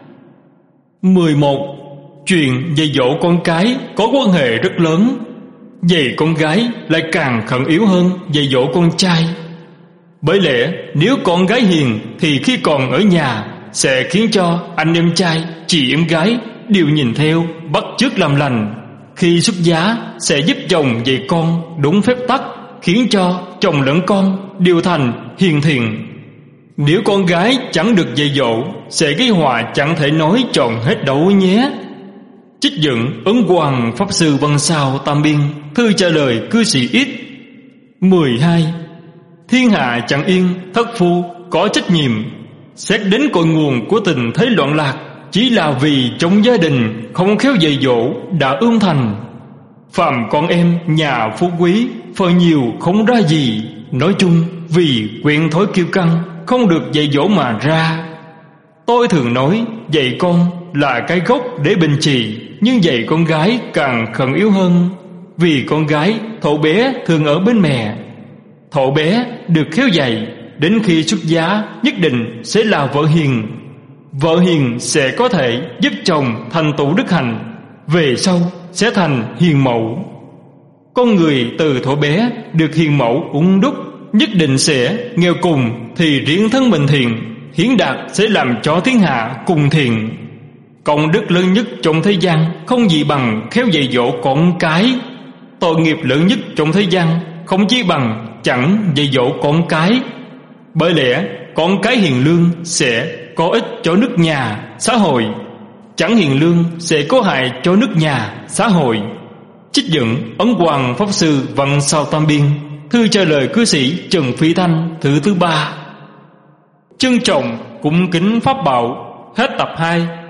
Mười một. Chuyện dạy dỗ con cái có quan hệ rất lớn. Dạy con gái lại càng khẩn yếu hơn dạy dỗ con trai. Bởi lẽ nếu con gái hiền thì khi còn ở nhà sẽ khiến cho anh em trai, chị em gái đều nhìn theo, bắt chước làm lành. Khi xuất giá sẽ giúp chồng dạy con đúng phép tắc, khiến cho chồng lẫn con đều thành hiền thiện. Nếu con gái chẳng được dạy dỗ sẽ gây họa chẳng thể nói trọn hết đâu nhé. Trích dẫn Ấn Quang Pháp Sư Văn Sao Tam Biên thư trả lời cư sĩ Ít. mười hai. Thiên hạ chẳng yên, thất phu có trách nhiệm. Xét đến cội nguồn của tình thế loạn lạc, chỉ là vì trong gia đình không khéo dạy dỗ đã ươm thành. Phàm con em nhà phú quý, phần nhiều không ra gì. Nói chung vì quen thói kiêu căng, không được dạy dỗ mà ra. Tôi thường nói dạy con là cái gốc để bình trì, nhưng dạy con gái càng khẩn yếu hơn. Vì con gái thổ bé thường ở bên mẹ. Thổ bé được khéo dạy, đến khi xuất giá nhất định sẽ là vợ hiền. Vợ hiền sẽ có thể giúp chồng thành tựu đức hạnh, về sau sẽ thành hiền mẫu. Con người từ thổ bé được hiền mẫu ung đúc, nhất định sẽ nghèo cùng thì riêng thân mình thiện, hiển đạt sẽ làm cho thiên hạ cùng thiện. Công đức lớn nhất trong thế gian không gì bằng khéo dạy dỗ con cái. Tội nghiệp lớn nhất trong thế gian không chỉ bằng chẳng dạy dỗ con cái. Bởi lẽ con cái hiền lương sẽ có ích cho nước nhà, xã hội, chẳng hiền lương sẽ có hại cho nước nhà, xã hội. Trích dẫn Ấn Hoàng Pháp Sư Văn Sao Tam Biên, thư trả lời cư sĩ Trần Phi Thanh thứ thứ ba. Trân trọng cung kính pháp bảo. Hết tập hai.